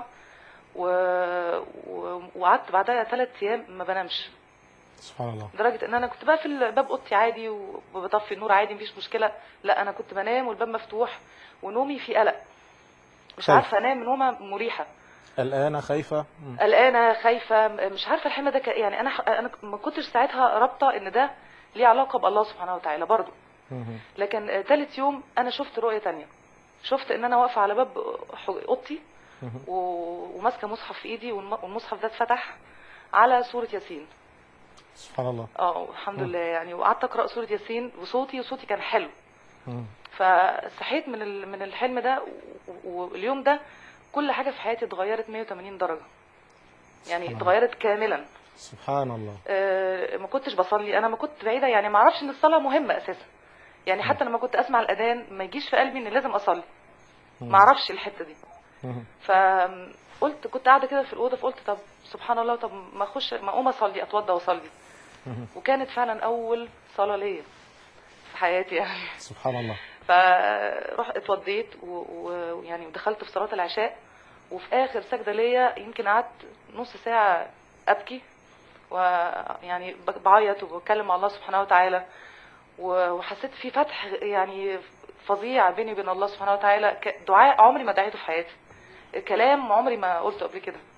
وقعدت بعدها ثلاث ايام ما بنامش. سبحان الله. لدرجه ان انا كنت بقفل باب اوضتي عادي وبطفي النور عادي مفيش مشكله، لا انا كنت بنام والباب مفتوح ونومي في قلق، مش عارفه انام نومه مريحه. قلقانه خايفه. قلقانه خايفه، مش عارفه الحلم ده ك... يعني انا انا ما كنتش ساعتها رابطه ان ده ليه علاقه بالله سبحانه وتعالى برضه. لكن ثالث يوم انا شفت رؤيه تانية، شفت ان انا واقفه على باب اوضتي وماسكه مصحف في ايدي، والمصحف ده اتفتح على سوره ياسين. سبحان الله. اه الحمد لله يعني. وقعدت اقرا سوره ياسين وصوتي وصوتي كان حلو. فصحيت من من الحلم ده، واليوم ده كل حاجه في حياتي اتغيرت مية وتمانين درجه، يعني اتغيرت كاملا. سبحان الله. آه ما كنتش بصلي، انا ما كنت بعيده، يعني ما اعرفش ان الصلاه مهمه اساسا، يعني حتى لما كنت اسمع الاذان ما يجيش في قلبي ان لازم اصلي، ما اعرفش الحته دي. فقلت كنت قاعده كده في الاوضه، فقلت طب سبحان الله، طب ما اخش ما اقوم اصلي، اتوضى واصلي. وكانت فعلا اول صلاه ليا في حياتي يعني. سبحان الله. فرحت اتوضيت ويعني ودخلت في صلاه العشاء، وفي اخر سجده ليا يمكن قعدت نص ساعه ابكي، ويعني بعيط وبتكلم مع الله سبحانه وتعالى، وحسيت في فتح يعني فظيع بيني وبين الله سبحانه وتعالى، دعاء عمري ما دعيته في حياتي، كلام عمري ما قلته قبل كده،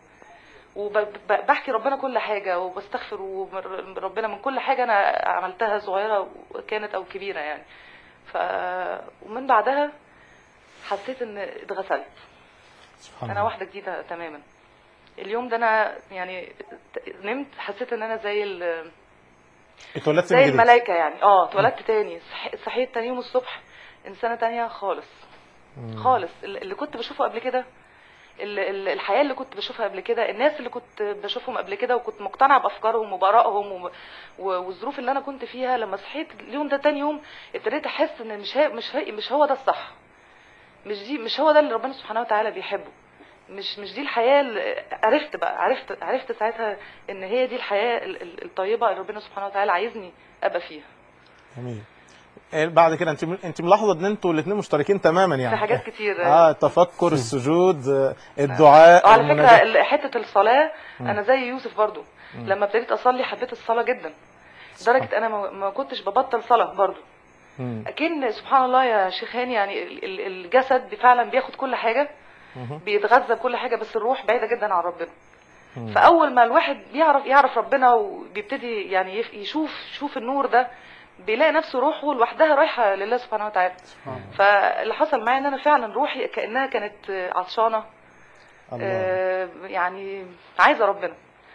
وبحكي ربنا كل حاجه وبستغفر ربنا من كل حاجه انا عملتها صغيره كانت او كبيره يعني. ف ومن بعدها حسيت ان اتغسلت، سبحان انا الله. واحده جديده تماما. اليوم ده انا يعني نمت حسيت ان انا زي ال اتولدت زي من جديد. الملائكه يعني. اه اتولدت تاني، صحيت تاني يوم الصبح انسانه تانية خالص. مم. خالص اللي كنت بشوفه قبل كده، الحياه اللي كنت بشوفها قبل كده، الناس اللي كنت بشوفهم قبل كده وكنت مقتنعه بافكارهم وبارائهم والظروف اللي انا كنت فيها، لما صحيت اليوم ده تاني يوم ابتديت احس ان مش هي مش هي مش هو ده الصح، مش دي مش هو ده اللي ربنا سبحانه وتعالى بيحبه، مش مش دي الحياه اللي عرفت بقى عرفت عرفت ساعتها ان هي دي الحياه الطيبه اللي ربنا سبحانه وتعالى عايزني ابقى فيها. جميل. بعد كده انت انت ملاحظه ان انتوا الاثنين مشتركين تماما يعني في حاجات كتير. اه التفكر، السجود، الدعاء. على فكره حته الصلاه انا زي يوسف برضو، لما ابتديت اصلي حبيت الصلاه جدا، لدرجه انا ما كنتش ببطل صلاه برضو. اكن سبحان الله يا شيخ هاني، يعني الجسد فعلا بياخد كل حاجه، بيتغذى بكل حاجه، بس الروح بعيده جدا عن ربنا. فاول ما الواحد بيعرف يعرف ربنا وبيبتدي يعني يشوف شوف النور ده، بيلاقي نفسه روحه لوحدها رايحه لله سبحانه وتعالى. فاللي حصل معايا ان انا فعلا روحي كانها كانت عطشانه، آه يعني عايزه ربنا،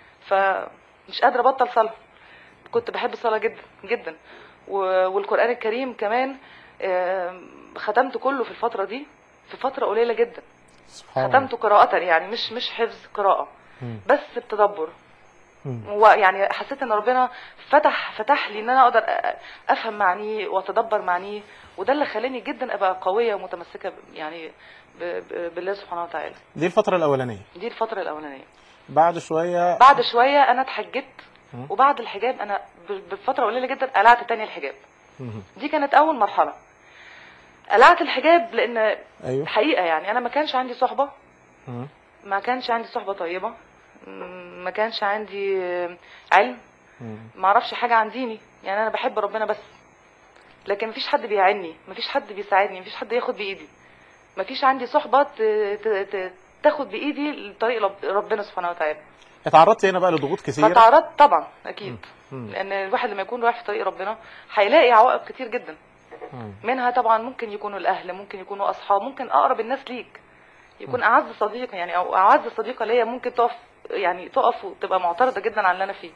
فمش قادره ابطل صلاه. كنت بحب الصلاه جدا جدا، والقران الكريم كمان آه ختمت كله في الفتره دي، في فتره قليله جدا. ختمته قراءه، يعني مش مش حفظ، قراءه بس بتدبر. ويعني حسيت ان ربنا فتح فتح لي ان انا اقدر افهم معانيه واتدبر معانيه، وده اللي خلاني جدا ابقى قويه ومتمسكه يعني بالله سبحانه وتعالى. دي الفتره الاولانيه. دي الفتره الاولانيه. بعد شويه بعد شويه انا اتحجبت، وبعد الحجاب انا بفتره قليله جدا قلعت تاني الحجاب. دي كانت اول مرحله. قلعت الحجاب لان أيوه. حقيقه يعني انا ما كانش عندي صحبه، ما كانش عندي صحبه طيبه، ما كانش عندي علم، ما اعرفش حاجه عن ديني. يعني انا بحب ربنا بس، لكن مفيش حد بيعني، مفيش حد بيساعدني، مفيش حد ياخد بايدي، مفيش عندي صحبه تاخد بايدي لطريق ربنا سبحانه وتعالى. اتعرضت هنا بقى لضغوط كثيره؟ فتعرضت طبعا اكيد. مم. لان الواحد لما يكون رايح في طريق ربنا هيلاقي عوائق كتير جدا. مم. منها طبعا ممكن يكونوا الاهل، ممكن يكونوا اصحاب، ممكن اقرب الناس ليك يكون اعز صديق يعني، او اعز صديقه ليا ممكن تقف يعني تقف وتبقى معترضه جدا على اللي انا فيه.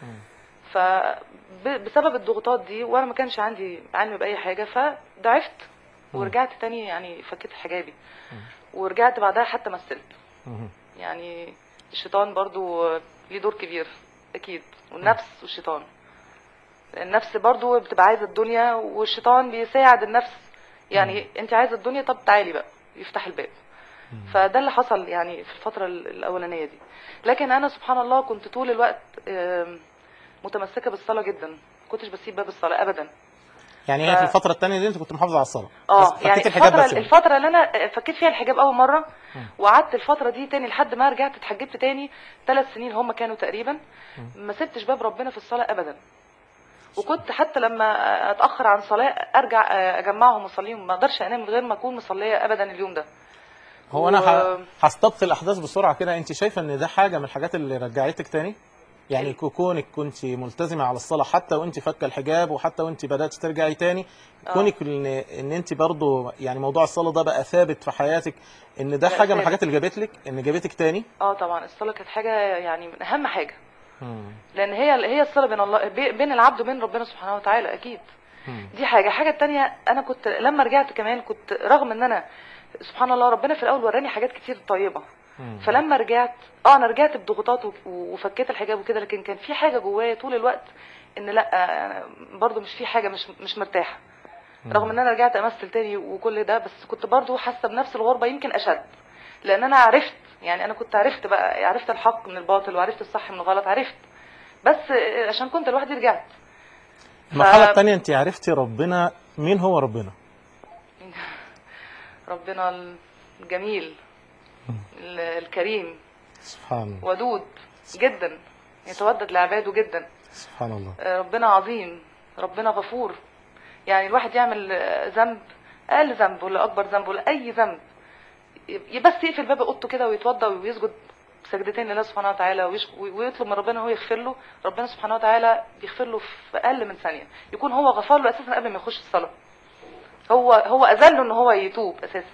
فبسبب الضغوطات دي وانا ما كانش عندي علم باي حاجه، فضعفت ورجعت تاني يعني فكيت حجابي، ورجعت بعدها حتى مثلت. يعني الشيطان برضو ليه دور كبير اكيد، والنفس والشيطان. النفس برضو بتبقى عايزه الدنيا، والشيطان بيساعد النفس. يعني انت عايزه الدنيا، طب تعالي بقى يفتح الباب. فده اللي حصل يعني في الفتره الاولانيه دي. لكن انا سبحان الله كنت طول الوقت متمسكه بالصلاه جدا، ما كنتش بسيب باب الصلاه ابدا. يعني هي ف... في الفتره الثانيه دي انت كنت محافظه على الصلاه؟ اه يعني الفتره الفتره اللي انا فكيت فيها الحجاب اول مره، وقعدت الفتره دي تاني لحد ما رجعت اتحجبت تاني. ثلاث سنين هم كانوا تقريبا، ما سبتش باب ربنا في الصلاه ابدا. وكنت حتى لما اتاخر عن صلاه ارجع اجمعهم واصليهم، ما اقدرش انام من غير ما اكون مصليه ابدا اليوم ده. هو و... انا هستبق الاحداث بسرعه كده. انت شايفه ان ده حاجه من الحاجات اللي رجعتك تاني؟ يعني كونك كنت ملتزمه على الصلاه حتى وانت فكه الحجاب، وحتى وانت بدات ترجعي تاني، كونك ان ان انت برضو يعني موضوع الصلاه ده بقى ثابت في حياتك، ان ده حاجه من الحاجات اللي جابت لك ان جابتك تاني؟ اه طبعا الصلاه كانت حاجه يعني من اهم حاجه. مم. لان هي هي الصله بين الله بين العبد وبين ربنا سبحانه وتعالى اكيد. مم. دي حاجه. حاجه الثانيه، انا كنت لما رجعت كمان كنت رغم ان انا سبحان الله ربنا في الاول وراني حاجات كتير طيبه. مم. فلما رجعت اه انا رجعت بضغوطات وفكيت الحجاب وكده، لكن كان في حاجه جوايا طول الوقت ان لا برضو مش في حاجه، مش مش مرتاحه. رغم ان انا رجعت امثل تاني وكل ده، بس كنت برضو حاسه بنفس الغربه يمكن اشد. لان انا عرفت يعني انا كنت عرفت بقى عرفت الحق من الباطل، وعرفت الصح من الغلط، عرفت. بس عشان كنت لوحدي رجعت. المرحله ف... الثانيه انت عرفتي ربنا. مين هو ربنا؟ ربنا الجميل الكريم سبحان الله، ودود جدا، يتودد لعباده جدا. سبحان الله. ربنا عظيم، ربنا غفور. يعني الواحد يعمل ذنب، اقل ذنب ولا اكبر ذنب ولا اي ذنب، بس يقفل باب اوضته كده ويتوضا ويسجد سجدتين لله سبحانه وتعالى ويطلب من ربنا هو يغفر له، ربنا سبحانه وتعالى بيغفر له في اقل من ثانيه. يكون هو غفر له اساسا قبل ما يخش الصلاه. هو هو اذن له ان هو يتوب اساسا.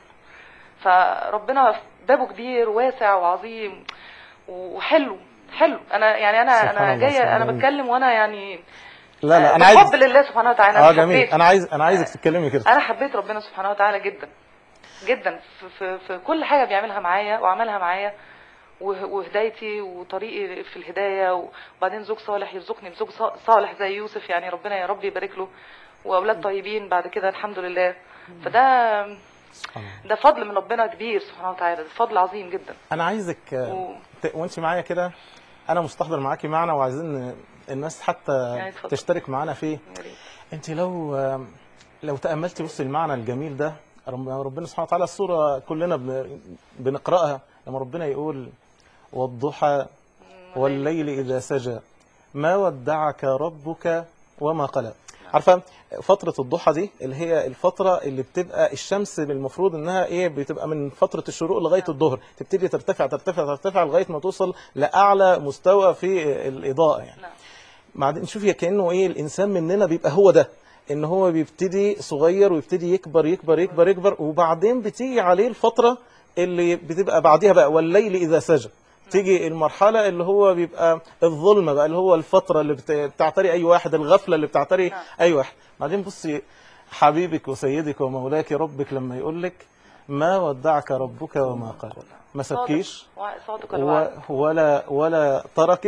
فربنا بابه كبير وواسع وعظيم وحلو حلو. انا يعني انا انا جايه انا بتكلم وانا يعني لا لا انا عايز حب لله سبحانه وتعالى. اه جميل. انا عايز انا عايزك تتكلمي كده. انا حبيت ربنا سبحانه وتعالى جدا جدا في, في, في كل حاجه بيعملها معايا وعملها معايا، وهدايتي وطريقي في الهدايه. وبعدين زوج صالح يرزقني بزوج صالح زي يوسف، يعني ربنا يا رب يبارك له، واولاد طيبين بعد كده الحمد لله. فده ده فضل من ربنا كبير سبحانه وتعالى، ده فضل عظيم جدا. انا عايزك و... وانت معايا كده، انا مستحضر معاكي معنا، وعايزين الناس حتى يعني تشترك معانا فيه. انت لو لو تاملتي بصي المعنى الجميل ده، ربنا سبحانه وتعالى السوره كلنا بنقراها لما ربنا يقول والضحى والليل اذا سجى ما ودعك ربك وما قلى. عارفه فتره الضحى دي اللي هي الفتره اللي بتبقى الشمس المفروض انها ايه، بتبقى من فتره الشروق لغايه الظهر، تبتدي ترتفع ترتفع ترتفع لغايه ما توصل لاعلى مستوى في الاضاءه يعني. بعدين شوفي كانه ايه الانسان مننا بيبقى هو ده، ان هو بيبتدي صغير ويبتدي يكبر يكبر يكبر يكبر، وبعدين بتيجي عليه الفتره اللي بتبقى بعديها بقى والليل اذا سجى، تيجي المرحله اللي هو بيبقى الظلمه بقى، اللي هو الفتره اللي بتعتري اي واحد، الغفله اللي بتعتري اي واحد. بعدين بصي حبيبك وسيدك ومولاك ربك لما يقول لك ما ودعك ربك وما قال، ما سبكيش ولا ولا تركك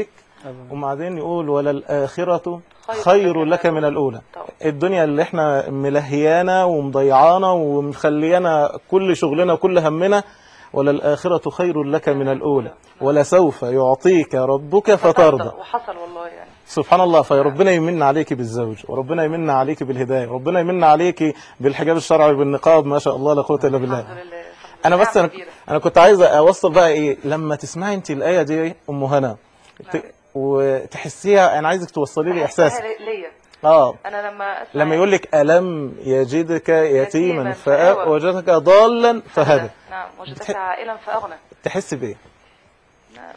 وبعدين يقول ولا الآخرة خير خير لك لك من الأولى. طبعا. الدنيا اللي احنا ملهيانا ومضيعانا ومخليانا كل شغلنا وكل همنا، ولا الآخرة خير لك من الأولى ولسوف يعطيك ربك فترضى. وحصل والله يعني. سبحان الله. فربنا يمن عليك بالزوج، وربنا يمن عليك بالهداية، وربنا يمن عليك بالحجاب الشرعي بالنقاب، ما شاء الله لا قوة إلا بالله. الحمد لله. انا بس انا, أنا كنت عايز اوصل بقى ايه لما تسمعي انت الايه دي ام هنا ت... وتحسيها، انا عايزك توصلي لي احساسك ليا. اه انا لما أسمع لما يقول لك الم يجدك يتيما فوجدك ضالا فهدى. نعم. وجدك عائلا فاغنى. تحس بايه؟ نعم.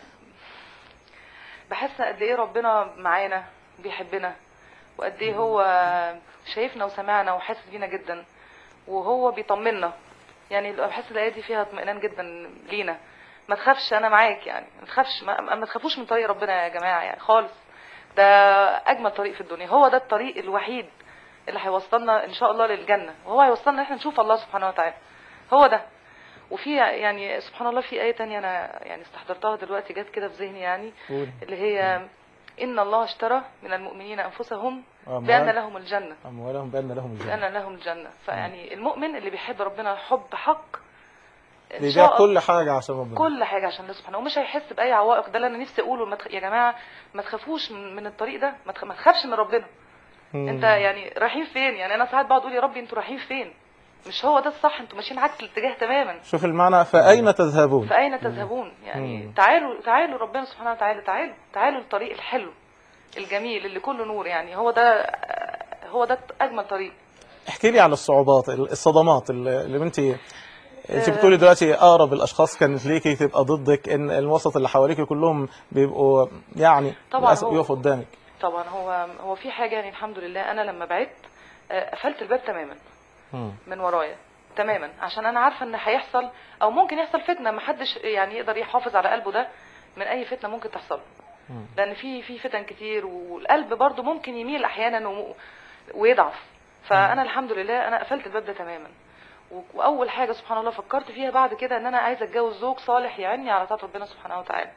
بحس قد ايه ربنا معانا بيحبنا، وقد ايه هو شايفنا وسمعنا وحاسس بينا جدا، وهو بيطمنا. يعني بحس الايه دي فيها اطمئنان جدا لينا. ما تخافش انا معاك، يعني ما تخافش، ما, ما تخافوش من طريق ربنا يا جماعه يعني خالص. ده اجمل طريق في الدنيا، هو ده الطريق الوحيد اللي هيوصلنا ان شاء الله للجنه، وهو هيوصلنا ان احنا نشوف الله سبحانه وتعالى. هو ده. وفي يعني سبحان الله في ايه تانية انا يعني استحضرتها دلوقتي، جت كده في ذهني يعني، اللي هي ان الله اشترى من المؤمنين انفسهم بان لهم الجنه، اموالهم بان لهم الجنه، بان لهم الجنه. فيعني المؤمن اللي بيحب ربنا حب حق بيبيع كل حاجه عشان ربنا، كل حاجه عشان الله سبحانه، ومش هيحس باي عوائق. ده اللي انا نفسي اقوله. متخ... يا جماعه ما تخافوش من, من الطريق ده، ما, تخ... ما تخافش من ربنا. مم. انت يعني رايحين فين؟ يعني انا ساعات بقعد اقول يا ربي انتوا رايحين فين؟ مش هو ده الصح، انتوا ماشيين عكس الاتجاه تماما. شوف المعنى، فاين تذهبون؟ فاين تذهبون؟ يعني مم. تعالوا تعالوا ربنا سبحانه وتعالى، تعالوا تعالوا الطريق الحلو الجميل اللي كله نور. يعني هو ده هو ده اجمل طريق. احكي لي على الصعوبات الصدمات اللي انت انت بتقولي دلوقتي اقرب الاشخاص كانت ليكي تبقى ضدك، ان الوسط اللي حواليكي كلهم بيبقوا يعني للاسف بيقفوا قدامك. طبعا هو هو في حاجه يعني الحمد لله، انا لما بعدت قفلت الباب تماما من ورايا تماما، عشان انا عارفه ان هيحصل او ممكن يحصل فتنه، ما حدش يعني يقدر يحافظ على قلبه ده من اي فتنه ممكن تحصل، لان في في فتن كتير، والقلب برضو ممكن يميل احيانا ويضعف. فانا الحمد لله انا قفلت الباب ده تماما. واول حاجه سبحان الله فكرت فيها بعد كده ان انا عايزه اتجوز زوج صالح يعني على طاعه ربنا سبحانه وتعالى.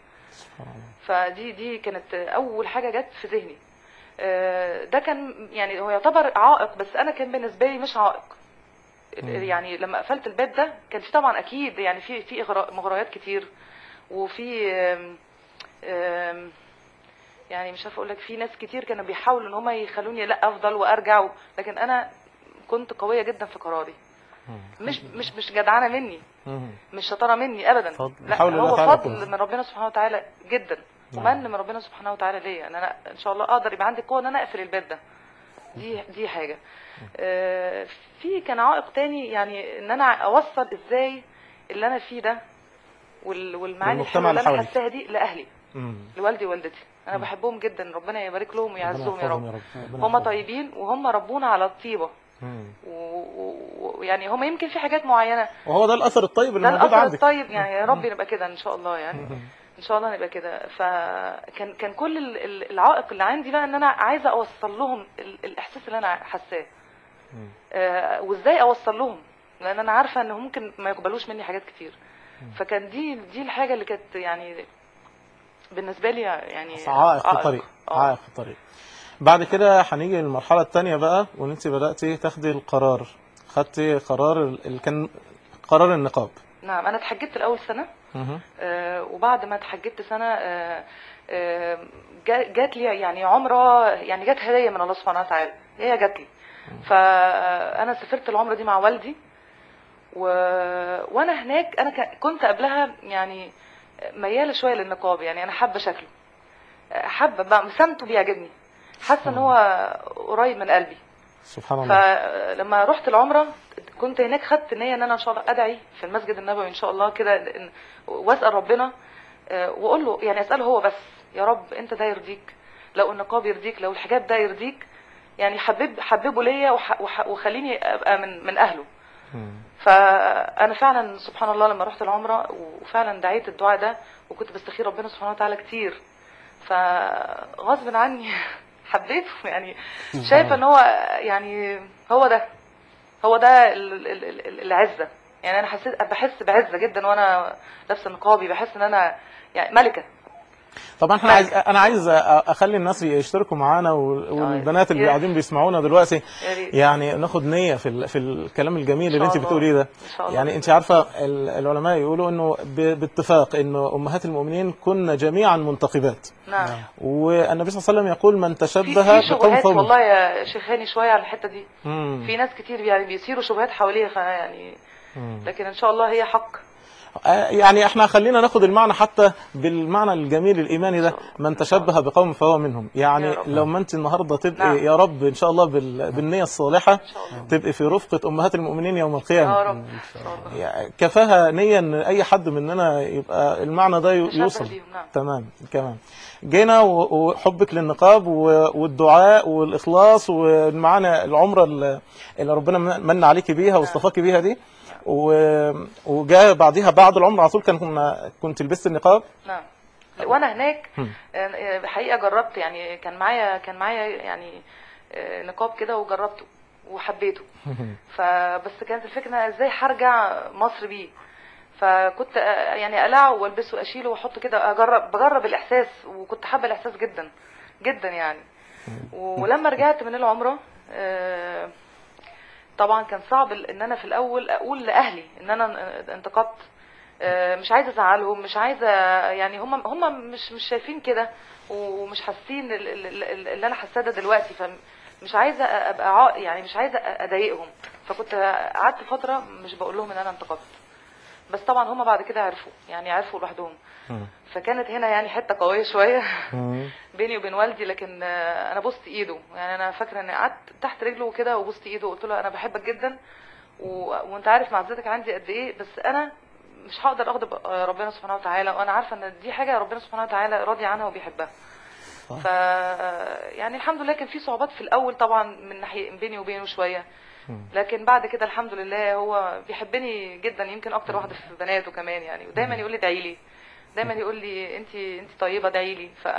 فدي دي كانت اول حاجه جت في ذهني. ده كان يعني هو يعتبر عائق، بس انا كان بالنسبه لي مش عائق. يعني لما قفلت الباب ده كان في طبعا اكيد يعني في في مغريات كتير، وفي يعني مش عارفه اقول لك، في ناس كتير كانوا بيحاولوا ان هم يخلوني لا افضل وارجع، لكن انا كنت قويه جدا في قراري. مش مش مش جدعانه مني، مش شطاره مني ابدا، لا هو فضل من ربنا سبحانه وتعالى جدا، ومن من ربنا سبحانه وتعالى ليا ان انا ان شاء الله اقدر يبقى عندي قوه ان انا اقفل الباب ده. دي دي حاجه. آه في كان عائق تاني، يعني ان انا اوصل ازاي اللي انا فيه ده والمعاني الحلوه اللي انا حاساها دي لاهلي، لوالدي ووالدتي. انا بحبهم جدا، ربنا يبارك لهم ويعزهم يا رب. هم طيبين وهم ربونا على الطيبه، ويعني هم يمكن في حاجات معينه، وهو ده الاثر الطيب اللي موجود عندك. ده الاثر الطيب يعني، يا رب نبقى كده ان شاء الله، يعني ان شاء الله نبقى كده. فكان كان كل العائق اللي عندي بقى ان انا عايزه اوصل لهم الاحساس اللي انا حاساه، آه وازاي اوصل لهم، لان انا عارفه ان ممكن ما يقبلوش مني حاجات كتير. فكان دي دي الحاجه اللي كانت يعني بالنسبه لي يعني عائق في الطريق. عائق في الطريق. بعد كده هنيجي للمرحله الثانيه بقى، وان انت بداتي تاخدي القرار، خدتي قرار اللي كان قرار النقاب. نعم. انا اتحجبت الاول سنه، آه وبعد ما اتحجبت سنه آه آه جات لي يعني عمره، يعني جات هديه من الله سبحانه وتعالى، هي جات لي. فانا سافرت العمره دي مع والدي، و... وانا هناك انا ك... كنت قبلها يعني مياله شويه للنقاب، يعني انا حابه شكله، حابه بقى مسامته بيعجبني، حاسه ان هو قريب من قلبي سبحان الله. فلما رحت العمره كنت هناك خدت نيه ان انا ان شاء الله ادعي في المسجد النبوي ان شاء الله كده، واسال ربنا واقول له يعني اساله هو بس، يا رب انت ده يرضيك، لو النقاب يرضيك، لو الحجاب ده يرضيك، يعني حبب حببه ليا وخليني ابقى من من اهله. فانا فعلا سبحان الله لما رحت العمره وفعلا دعيت الدعاء ده، وكنت بستخير ربنا سبحانه وتعالى كتير، فغصب عني حبيته، يعني شايفه ان هو يعني هو ده هو ده العزه، يعني انا حسيت بحس بعزه جدا وانا لابسه نقابي، بحس ان انا يعني ملكه طبعا احنا عايز انا عايز اخلي الناس يشتركوا معانا والبنات اللي قاعدين بيسمعونا دلوقتي يعني ناخد نيه في ال... في الكلام الجميل اللي انت بتقوليه ده. يعني انت عارفه العلماء يقولوا انه باتفاق انه امهات المؤمنين كن جميعا منتقبات. نعم. والنبي صلى الله عليه وسلم يقول من تشبه بقوم فهو. والله يا شيخاني شويه على الحته دي. مم. في ناس كتير يعني بيصيروا شبهات حواليها يعني. مم. لكن ان شاء الله هي حق. يعني احنا خلينا ناخد المعنى حتى بالمعنى الجميل الايماني ده، من تشبه بقوم فهو منهم. يعني لو ما انت النهارده تبقي نعم. يا رب ان شاء الله بالنيه الصالحه تبقي في رفقه امهات المؤمنين يوم القيامه يا رب ان شاء الله. يعني كفاها نيه ان اي حد مننا يبقى المعنى ده يوصل. نعم. تمام. كمان جينا وحبك للنقاب والدعاء والاخلاص ومعانا العمره اللي ربنا من عليكي بيها واصطفاكي بيها دي، وجاء بعدها بعد العمر على طول كان كنت لبست النقاب. نعم. وانا هناك حقيقه جربت، يعني كان معايا كان معايا يعني نقاب كده وجربته وحبيته. فبس كانت الفكره ازاي هرجع مصر بيه، فكنت يعني اقلعه والبسه واشيله واحطه كده اجرب بجرب الاحساس، وكنت حابه الاحساس جدا جدا يعني. ولما رجعت من العمره طبعا كان صعب ان انا في الاول اقول لاهلي ان انا انتقدت، مش عايزه ازعلهم، مش عايزه يعني هم هم مش مش شايفين كده ومش حاسين اللي انا حاساه ده دلوقتي، فمش عايزه ابقى يعني مش عايزه اضايقهم. فكنت قعدت فتره مش بقول لهم ان انا انتقدت، بس طبعا هم بعد كده عرفوا يعني عرفوا لوحدهم. فكانت هنا يعني حته قويه شويه بيني وبين والدي، لكن انا بوست ايده. يعني انا فاكره ان قعدت تحت رجله كده وبوست ايده وقلت له انا بحبك جدا و... وانت عارف معزتك عندي قد ايه، بس انا مش هقدر اغضب ربنا سبحانه وتعالى، وانا عارفه ان دي حاجه ربنا سبحانه وتعالى راضي عنها وبيحبها. ف يعني الحمد لله كان في صعوبات في الاول طبعا من ناحيه بيني وبينه شويه، لكن بعد كده الحمد لله هو بيحبني جدا، يمكن اكتر واحده في بناته كمان يعني. ودايما يقول لي ادعي لي، دايما يقول لي انت انت طيبه ادعي لي. ف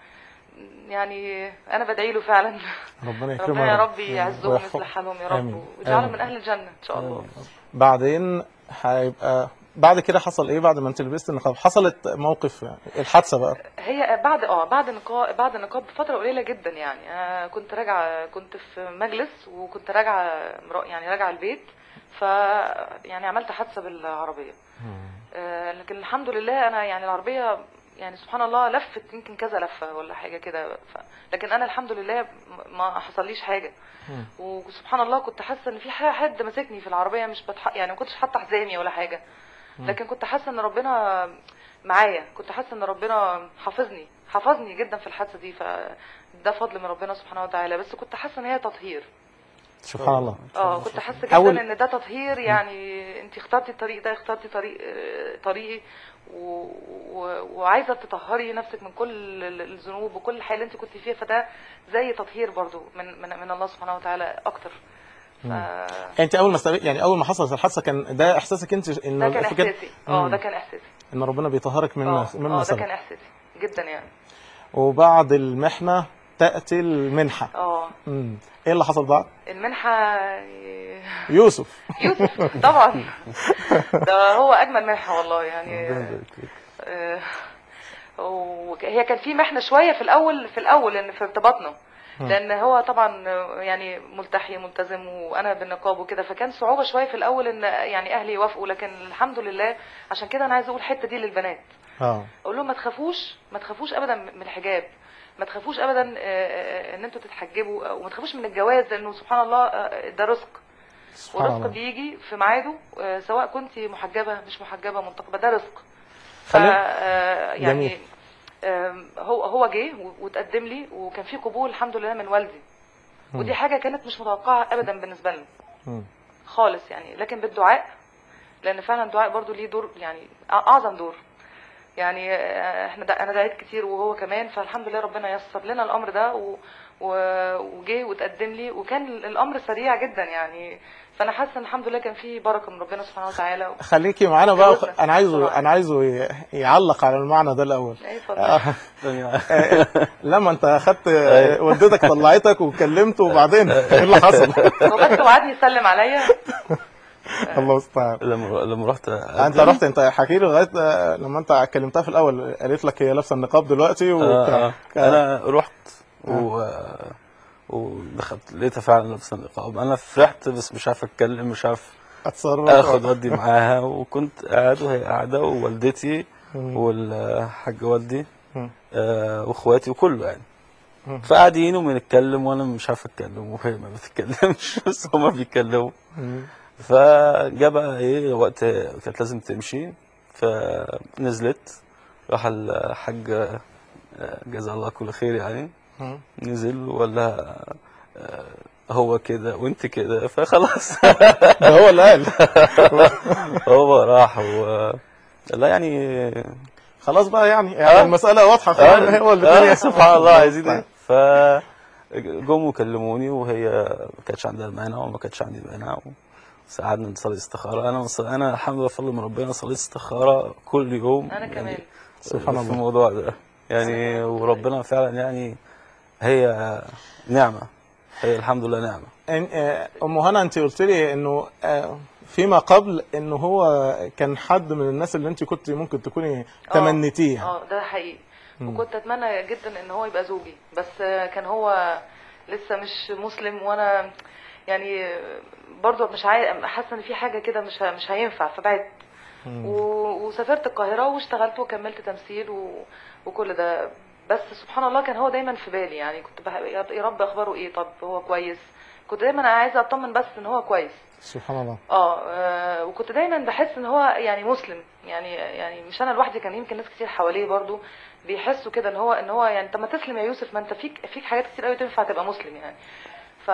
يعني انا بدعي له فعلا. ربنا يكرمه ربنا يا رب يعزهم ويصلح حالهم يا رب ويجعلهم من اهل الجنه ان شاء الله. بعدين هيبقى بعد كده حصل ايه بعد ما انت لبست النقاب؟ حصلت موقف الحادثه بقى؟ هي بعد اه بعد النقاب بعد النقاب بفتره قليله جدا يعني. انا كنت راجعه كنت في مجلس وكنت راجعه يعني راجعه البيت، ف يعني عملت حادثه بالعربيه. آه لكن الحمد لله انا يعني العربيه يعني سبحان الله لفت يمكن كذا لفه ولا حاجه كده، ف... لكن انا الحمد لله ما حصليش حاجه. وسبحان الله كنت حاسه ان في حد ماسكني في العربيه، مش بتح... يعني ما كنتش حاطه حزامي ولا حاجه، لكن كنت حاسه ان ربنا معايا، كنت حاسه ان ربنا حافظني حافظني جدا في الحادثه دي، فده فضل من ربنا سبحانه وتعالى. بس كنت حاسه ان هي تطهير. سبحان الله. اه كنت حاسه جدا أول... ان ده تطهير، يعني انت اخترتي الطريق ده، اخترتي طريق طريقي و... و... وعايزه تطهري نفسك من كل الذنوب وكل الحياه اللي انت كنت فيها، فده زي تطهير برضو من من, من الله سبحانه وتعالى اكتر. ف... انت اول ما يعني اول ما حصلت الحادثه كان ده احساسك انت انه ده كان احساسي اه ده كان احساسي ان ربنا بيطهرك من مما سبق. اه ده كان احساسي جدا يعني. وبعد المحنه تاتي المنحه. اه ايه اللي حصل بعد المنحه؟ يوسف يوسف طبعا ده هو اجمل منحه والله يعني. آه وهي كان في محنه شويه في الاول في الاول ان في ارتباطنا، لان هو طبعا يعني ملتحي ملتزم وانا بالنقاب وكده، فكان صعوبه شويه في الاول ان يعني اهلي يوافقوا، لكن الحمد لله. عشان كده انا عايزه اقول الحته دي للبنات، اه اقول لهم ما تخافوش ما تخافوش ابدا من الحجاب، ما تخافوش ابدا ان انتوا تتحجبوا، وما تخافوش من الجواز، لانه سبحان الله ده رزق، ورزق بيجي في ميعاده، سواء كنت محجبه مش محجبه منتقبه، ده رزق. ف يعني جميل. هو هو جه وتقدم لي، وكان في قبول الحمد لله من والدي، ودي حاجه كانت مش متوقعه ابدا بالنسبه لنا خالص يعني. لكن بالدعاء، لان فعلا الدعاء برضو ليه دور يعني اعظم دور يعني. احنا دا انا دعيت كتير وهو كمان، فالحمد لله ربنا يسر لنا الامر ده وجه وتقدم لي، وكان الامر سريع جدا يعني. فانا حاسه ان الحمد لله كان في بركه من ربنا سبحانه وتعالى. خليكي معانا بقى، انا عايزه انا عايزه يعلق على المعنى ده الاول. لما انت اخدت والدتك طلعتك وكلمته، وبعدين ايه اللي حصل؟ هو بس وعدني يسلم عليا الله المستعان. لما لما رحت انت رحت انت حكي لي لغايه آه، لما انت كلمتها في الاول قالت لك هي لابسه النقاب دلوقتي وبتاع. آه آه. انا رحت آه. و ودخلت لقيتها فعلا لابسه النقاب. انا فرحت بس مش عارف اتكلم، مش عارف اتصرف. اخد ودي معاها، وكنت قاعد وهي قاعده ووالدتي مم. والحاج والدي مم. آه واخواتي وكله يعني. مم. فقاعدين وبنتكلم وانا مش عارف اتكلم وهي ما بتتكلمش بس هما بيتكلموا. مم. فجاء بقى ايه وقت كانت لازم تمشي، فنزلت راح الحاج آه، جزاه الله كل خير يعني، مم. نزل ولا آه، هو كده وانت كده فخلاص. ده هو اللي قال. هو راح و لا يعني خلاص بقى يعني يعني آه. المساله واضحه خلاص. آه هو اللي آه تاني. سبحان الله الله عايزين المستعان. ايه. ف جم وكلموني وهي ما كانتش عندها مانع وما كانتش عندي مانع، وساعدنا نصلي استخاره. انا مص... انا الحمد لله بفضل من ربنا صليت استخاره كل يوم انا كمان. يعني سبحان في الله. الموضوع ده يعني. وربنا فعلا يعني هي نعمه، هي الحمد لله نعمه. إن- آه، ام هنا انت قلت لي انه آه، فيما قبل انه هو كان حد من الناس اللي انت كنت ممكن تكوني اه تمنيتيه. اه ده حقيقي. مم. وكنت اتمنى جدا ان هو يبقى زوجي، بس آه، كان هو لسه مش مسلم، وانا يعني برضو مش عاي... حاسه ان في حاجه كده مش ه- مش هينفع، فبعدت. مم. و- وسافرت القاهرة واشتغلت وكملت تمثيل و... وكل ده. بس سبحان الله كان هو دايما في بالي، يعني كنت بح... يا رب اخباره ايه، طب هو كويس. كنت دايما عايزه اطمن بس ان هو كويس. سبحان الله. اه آه، وكنت دايما بحس ان هو يعني مسلم، يعني يعني مش انا لوحدي، كان يمكن ناس كتير حواليه برضو بيحسوا كده ان هو ان هو يعني طب ما تسلم يا يوسف، ما انت فيك فيك حاجات كتير قوي تنفع تبقى مسلم يعني. ف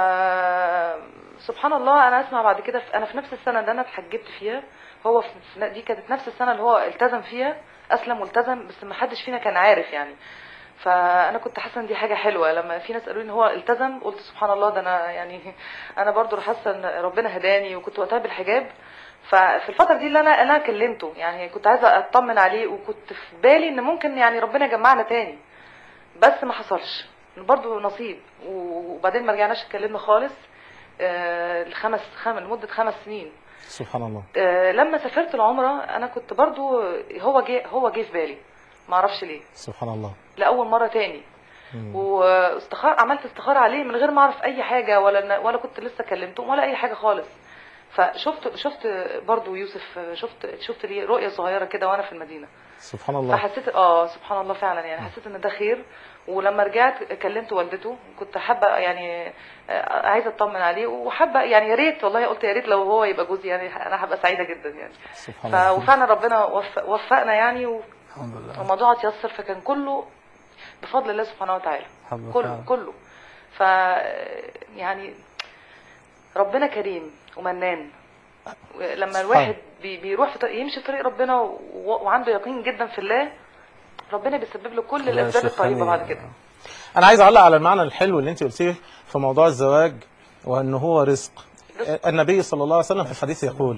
سبحان الله انا اسمع بعد كده في... انا في نفس السنه اللي انا اتحجبت فيها، هو في... في- دي كانت نفس السنه اللي هو التزم فيها، اسلم والتزم، بس ما حدش فينا كان عارف يعني. فانا كنت حاسه ان دي حاجه حلوه لما في ناس قالوا لي ان هو التزم، قلت سبحان الله، ده انا يعني انا برضو حاسه ان ربنا هداني، وكنت وقتها بالحجاب. ففي الفتره دي اللي انا انا كلمته، يعني كنت عايزه اطمن عليه، وكنت في بالي ان ممكن يعني ربنا يجمعنا تاني، بس ما حصلش برضو نصيب. وبعدين ما رجعناش اتكلمنا خالص آه، الخمس خم لمده خمس سنين. سبحان الله. آه، لما سافرت العمره انا كنت برضو هو جه هو جه في بالي، ما اعرفش ليه، سبحان الله. لاول مره تاني. مم. واستخار عملت استخاره عليه من غير ما اعرف اي حاجه، ولا ولا كنت لسه كلمتهم ولا اي حاجه خالص. فشفت شفت برضو يوسف، شفت شفت لي رؤيه صغيره كده وانا في المدينه. سبحان الله. فحسيت اه سبحان الله فعلا، يعني حسيت ان ده خير. ولما رجعت كلمت والدته، كنت حابه يعني آه، عايزه اطمن عليه، وحابه يعني يا ريت والله، قلت يا ريت لو هو يبقى جوزي، يعني انا هبقى سعيده جدا يعني. سبحان ف... الله. وفعلا ربنا وفق... وفقنا يعني، الحمد لله والموضوع اتيسر، فكان كله بفضل الله سبحانه وتعالى، الحمد لله كله فعلا. كله. ف يعني ربنا كريم ومنان. لما سبحان. الواحد بي... بيروح في طريق، يمشي في طريق ربنا و... وعنده يقين جدا في الله، ربنا بيسبب له كل الله يا الاسباب شيخ الطيبه بعد هاني. كده. انا عايز اعلق على المعنى الحلو اللي انت قلتيه في موضوع الزواج، وانه هو رزق. رزق. النبي صلى الله عليه وسلم في الحديث يقول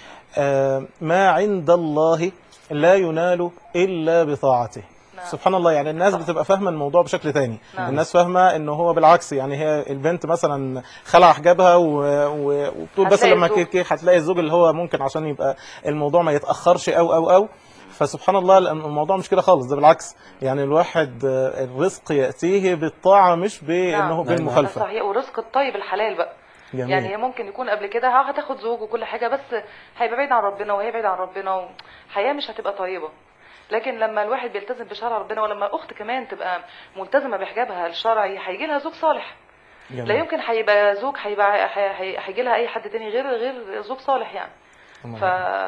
آه، ما عند الله لا ينال الا بطاعته. نعم. سبحان الله. يعني الناس صح. بتبقى فاهمه الموضوع بشكل تاني. نعم. الناس فاهمه انه هو بالعكس، يعني هي البنت مثلا خلع حجابها و- و- وبتقول بس هتلاقي لما الزوج. كي- كي هتلاقي الزوج اللي هو ممكن عشان يبقى الموضوع ما يتاخرش او او او فسبحان الله الموضوع مش كده خالص، ده بالعكس. يعني الواحد آه، الرزق ياتيه بالطاعه مش بانه نعم. بالمخالفه. صحيح. ورزق الطيب الحلال بقى. جميل. يعني هي ممكن يكون قبل كده ها هتاخد زوج وكل حاجه، بس هيبقى بعيد عن ربنا وهي بعيد عن ربنا، وحياه مش هتبقى طيبه. لكن لما الواحد بيلتزم بشرع ربنا، ولما اخت كمان تبقى ملتزمه بحجابها الشرعي، هيجي لها زوج صالح. جميل. لا يمكن هيبقى زوج، هيبقى هيجي لها اي حد تاني غير غير زوج صالح يعني. ف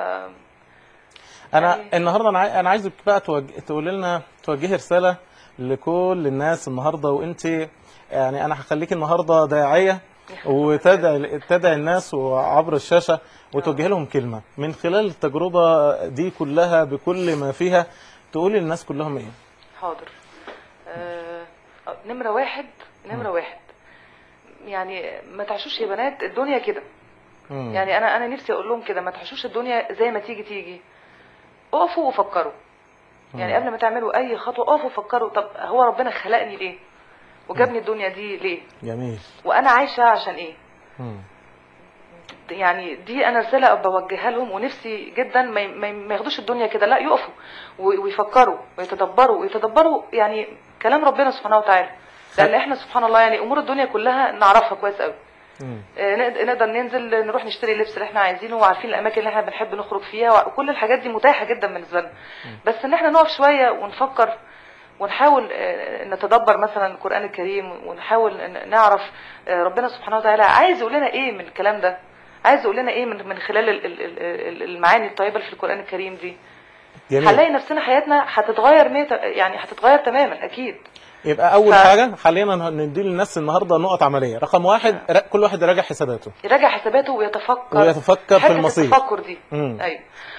انا يعني- النهارده انا عاي- انا عايزك بقى توج... تقول لنا توجهي رساله لكل الناس النهارده، وانت يعني انا هخليك النهارده داعيه وتدعي تدعي الناس وعبر الشاشه وتوجه لهم كلمه من خلال التجربه دي كلها بكل ما فيها، تقولي للناس كلهم ايه؟ حاضر. آه... نمره واحد نمره واحد يعني ما تعيشوش يا بنات الدنيا كده. مم. يعني انا انا نفسي اقول لهم كده، ما تعيشوش الدنيا زي ما تيجي تيجي. اقفوا وفكروا، يعني قبل ما تعملوا اي خطوه اقفوا وفكروا، طب هو ربنا خلقني ليه، وجابني الدنيا دي ليه، جميل. وانا عايشه عشان ايه. مم. يعني دي انا رساله بوجهها لهم، ونفسي جدا ما ما ما ياخدوش الدنيا كده، لا يقفوا و- ويفكروا ويتدبروا ويتدبروا يعني كلام ربنا سبحانه وتعالى، لان احنا سبحان الله يعني امور الدنيا كلها نعرفها كويس قوي. مم. آه، نقد- نقدر ننزل نروح نشتري اللبس اللي احنا عايزينه، وعارفين الاماكن اللي احنا بنحب نخرج فيها، وكل الحاجات دي متاحه جدا بالنسبه لنا. بس ان احنا نقف شويه ونفكر ونحاول آه، نتدبر مثلا القران الكريم، ونحاول ن- نعرف آه، ربنا سبحانه وتعالى عايز يقول لنا ايه من الكلام ده، عايز يقول لنا ايه من من خلال ال- ال- ال- المعاني الطيبه اللي في القران الكريم دي. جميل. هنلاقي نفسنا حياتنا هتتغير مية يعني هتتغير تماما اكيد. يبقى اول ف- حاجه خلينا ندي للناس النهارده نقط عمليه. رقم واحد، را- كل واحد يراجع حساباته يراجع حساباته ويتفكر ويتفكر في حته المصير. التفكر دي. مم. ايوه،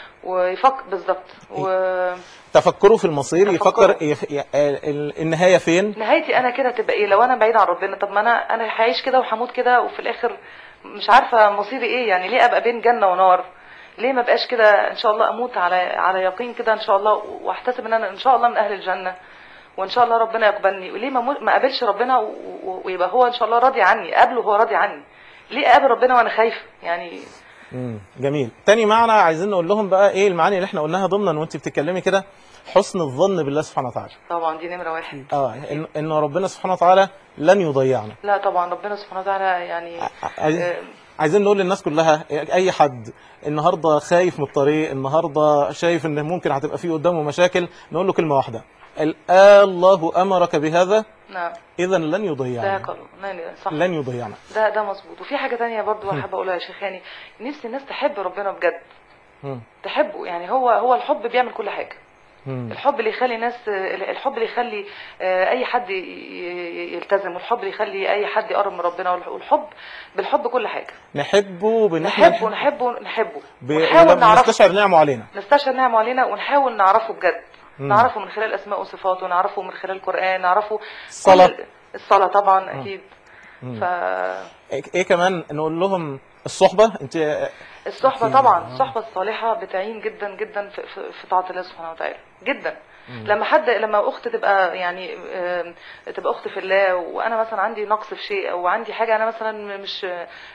ويفكر بالظبط. ونهايتي تفكره في المصير، يفكر تفكره. يف... ي... ال- النهايه فين. انا كده تبقى ايه لو انا بعيد عن ربنا؟ طب ما انا انا هعيش كده وهموت كده، وفي الاخر مش عارفه مصيري ايه. يعني ليه ابقى بين جنه ونار؟ ليه ما بقاش كده ان شاء الله اموت على على يقين كده ان شاء الله، واحتسب ان انا ان شاء الله من اهل الجنه، وان شاء الله ربنا يقبلني؟ وليه ما مو- ما اقابلش ربنا و- و- ويبقى هو ان شاء الله راضي عني، اقابله وهو راضي عني؟ ليه اقابل ربنا وانا خايف يعني؟ مم. جميل. تاني معنى عايزين نقول لهم بقى ايه المعاني اللي احنا قلناها ضمنا وانت بتتكلمي كده. حسن الظن بالله سبحانه وتعالى. طبعا دي نمره واحد. اه ان ان ربنا سبحانه وتعالى لن يضيعنا. لا طبعا ربنا سبحانه وتعالى يعني عايز- آه، عايزين نقول للناس كلها، اي حد النهارده خايف من الطريق، النهارده شايف ان ممكن هتبقى فيه قدامه مشاكل، نقول له كلمه واحده: ال- آه الله امرك بهذا، نعم اذا لن ده يضيعنا. قالوا يعني صح. لن يضيعنا. ده ده مظبوط. وفي حاجه تانية برضو حابه اقولها يا شيخ هاني، نفسي الناس تحب ربنا بجد، مم. تحبه. يعني هو هو الحب بيعمل كل حاجه. مم. الحب اللي يخلي ناس، الحب اللي يخلي آه، اي حد ي- ي- يلتزم، والحب اللي يخلي اي حد يقرب من ربنا، والحب بالحب كل حاجه. نحبه بان احنا نحبه نحبه نحبه ب... ونحاول نعرفه، نستشعر نعمه علينا. نستشعر نعمه علينا، ونحاول نعرفه بجد. مم. نعرفه من خلال اسماء وصفاته، نعرفه من خلال القران، نعرفه الصلاة. كل- الصلاه طبعا اكيد. مم. ف ايه إيه كمان نقول لهم؟ الصحبه. انت الصحبة أكيد. طبعا، آه. الصحبة الصالحة بتعين جدا جدا في, في, في طاعة الله سبحانه وتعالى جدا. لما حد لما اخت تبقى يعني آم، تبقى اخت في الله، وانا مثلا عندي نقص في شيء، او عندي حاجه انا مثلا مش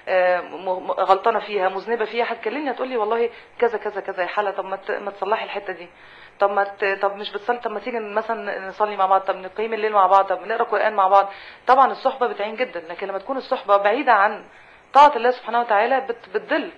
آم، م- م- غلطانه فيها، مذنبه فيها، هتكلمني هتقول لي والله كذا كذا كذا يا حلا، طب ما ت- ما تصلحي الحته دي، طب ما ت- طب مش بتصلي، طب ما تيجي مثلا نصلي مع بعض، طب نقيم الليل مع بعض، طب نقرا قران مع بعض. طبعا الصحبه بتعين جدا، لكن لما تكون الصحبه بعيده عن طاعه الله سبحانه وتعالى بت- بتضل.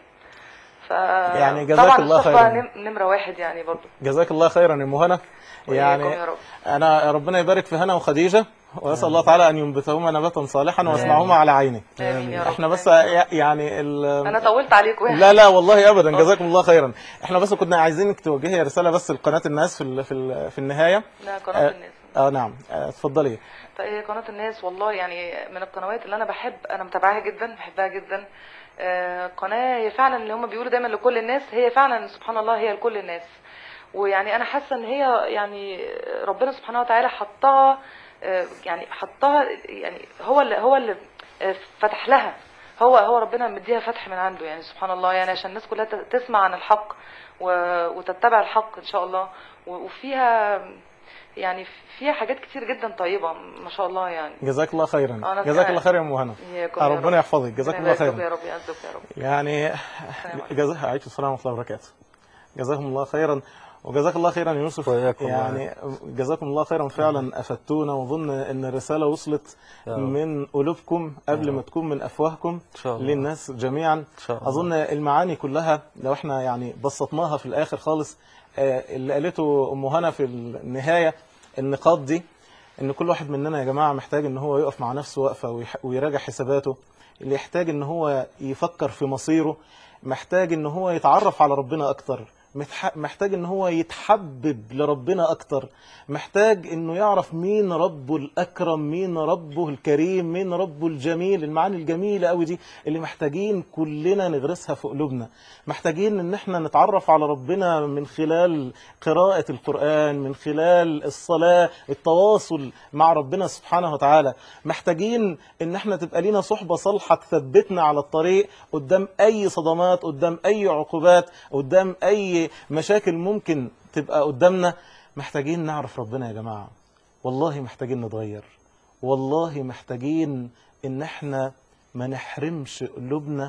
ف يعني جزاك طبعا الله الصحبة خيرا. نم- نمرة واحد يعني برضو. جزاك الله خيرا يا ام هنا. وإياكم يعني يا رب. انا ربنا يبارك في هنا وخديجه، واسال الله تعالى ان ينبتهما نباتا صالحا ويصنعهما على عينه. آمين يا رب. احنا بس آمين. يعني ال... أنا طولت عليكم. لا لا والله ابدا، جزاكم الله خيرا. احنا بس كنا عايزينك توجهي رساله بس لقناه الناس في ال... في ال... في النهايه. لا قناة آه، الناس. اه نعم، آه، اتفضلي. طيب قناة الناس والله يعني من القنوات اللي أنا بحب، أنا متابعاها جدا، بحبها جدا. آه، قناة هي فعلا اللي هم بيقولوا دايما لكل الناس، هي فعلا سبحان الله هي لكل الناس. ويعني أنا حاسة إن هي يعني ربنا سبحانه وتعالى حطها، آه، يعني حطها يعني هو اللي هو اللي آه، فتح لها، هو هو ربنا مديها فتح من عنده يعني سبحان الله، يعني عشان الناس كلها ت- تسمع عن الحق و- وتتبع الحق إن شاء الله. و- وفيها يعني فيها حاجات كتير جدا طيبة ما شاء الله يعني. جزاك الله خيرا. أنا- جزاك الله خير يا ام هنا. إياكم يا ربنا رب. يحفظك. جزاك ربنا الله يبارك خيرا. يا رب، يعزك يا رب. يعني السلام عليكم. جزاك عليكم السلام ورحمه الله وبركاته. جزاكم الله خيرا. وجزاك الله خيرا يا يوسف. وإياكم. يعني جزاكم الله خيرا فعلا، افدتونا، واظن ان الرساله وصلت يا رب. من قلوبكم قبل يا ما رب. تكون من افواهكم إن شاء الله. للناس جميعا. إن شاء الله. اظن المعاني كلها لو احنا يعني بسطناها في الاخر خالص، آه، اللي قالته ام هنا في النهايه، النقاط دي، ان كل واحد مننا يا جماعه محتاج ان هو يقف مع نفسه وقفه ويح- ويراجع حساباته، اللي يحتاج ان هو يفكر في مصيره، محتاج ان هو يتعرف على ربنا اكتر، متح- محتاج ان هو يتحبب لربنا اكتر، محتاج انه يعرف مين ربه الاكرم، مين ربه الكريم، مين ربه الجميل. المعاني الجميله قوي دي اللي محتاجين كلنا نغرسها في قلوبنا. محتاجين ان احنا نتعرف على ربنا من خلال قراءة القرآن، من خلال الصلاة، التواصل مع ربنا سبحانه وتعالى. محتاجين ان احنا تبقى لينا صحبة صالحة تثبتنا على الطريق قدام اي صدمات، قدام اي عقوبات، قدام اي مشاكل ممكن تبقى قدامنا. محتاجين نعرف ربنا يا جماعة، والله محتاجين نتغير، والله محتاجين ان احنا ما نحرمش قلوبنا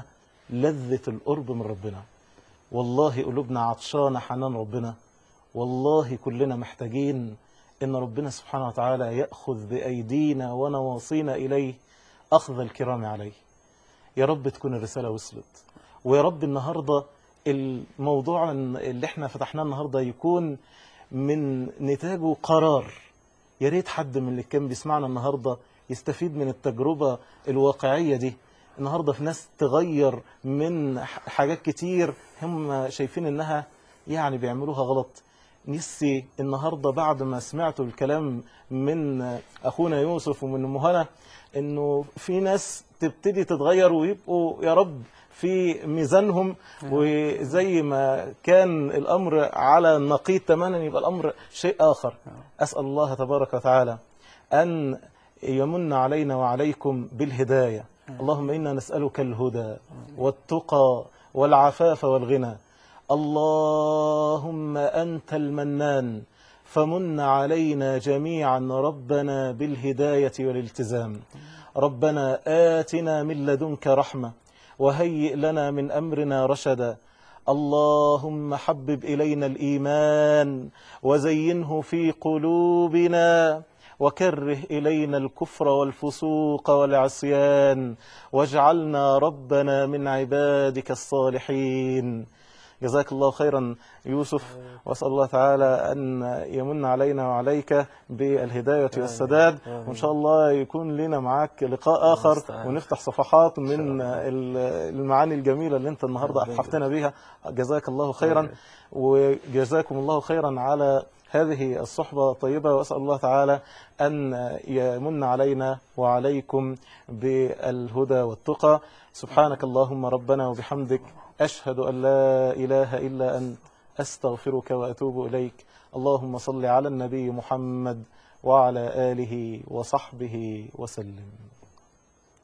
لذة القرب من ربنا. والله قلوبنا عطشانة حنان ربنا، والله كلنا محتاجين إن ربنا سبحانه وتعالى يأخذ بأيدينا ونواصينا إليه أخذ الكرام عليه. يا رب تكون الرسالة وصلت، ويا رب النهاردة الموضوع اللي احنا فتحناه النهاردة يكون من نتاجه قرار. يا ريت حد من اللي كان بيسمعنا النهاردة يستفيد من التجربة الواقعية دي. النهاردة في ناس تغير من حاجات كتير هم شايفين انها يعني بيعملوها غلط. نفسي النهاردة بعد ما سمعتوا الكلام من أخونا يوسف ومن أم هنا إنه في ناس تبتدي تتغير ويبقوا يا رب في ميزانهم، وزي ما كان الأمر على النقيض تماما يبقى الأمر شيء آخر. أسأل الله تبارك وتعالى أن يمن علينا وعليكم بالهداية. اللهم إنا نسألك الهدى والتقى والعفاف والغنى. اللهم أنت المنان فمن علينا جميعا ربنا بالهداية والالتزام. ربنا آتنا من لدنك رحمة وهيئ لنا من أمرنا رشدا. اللهم حبب إلينا الإيمان وزينه في قلوبنا وكره إلينا الكفر والفسوق والعصيان واجعلنا ربنا من عبادك الصالحين. جزاك الله خيرا يوسف، وأسأل الله تعالى أن يمن علينا وعليك بالهداية والسداد، وإن شاء الله يكون لنا معاك لقاء آخر ونفتح صفحات من المعاني الجميلة اللي أنت النهاردة أحفتنا بها. جزاك الله خيرا، وجزاكم الله خيرا على هذه الصحبة الطيبة، وأسأل الله تعالى أن يمن علينا وعليكم بالهدى والتقى. سبحانك اللهم ربنا وبحمدك، أشهد أن لا إله إلا أنت، أستغفرك وأتوب إليك. اللهم صل على النبي محمد وعلى آله وصحبه وسلم.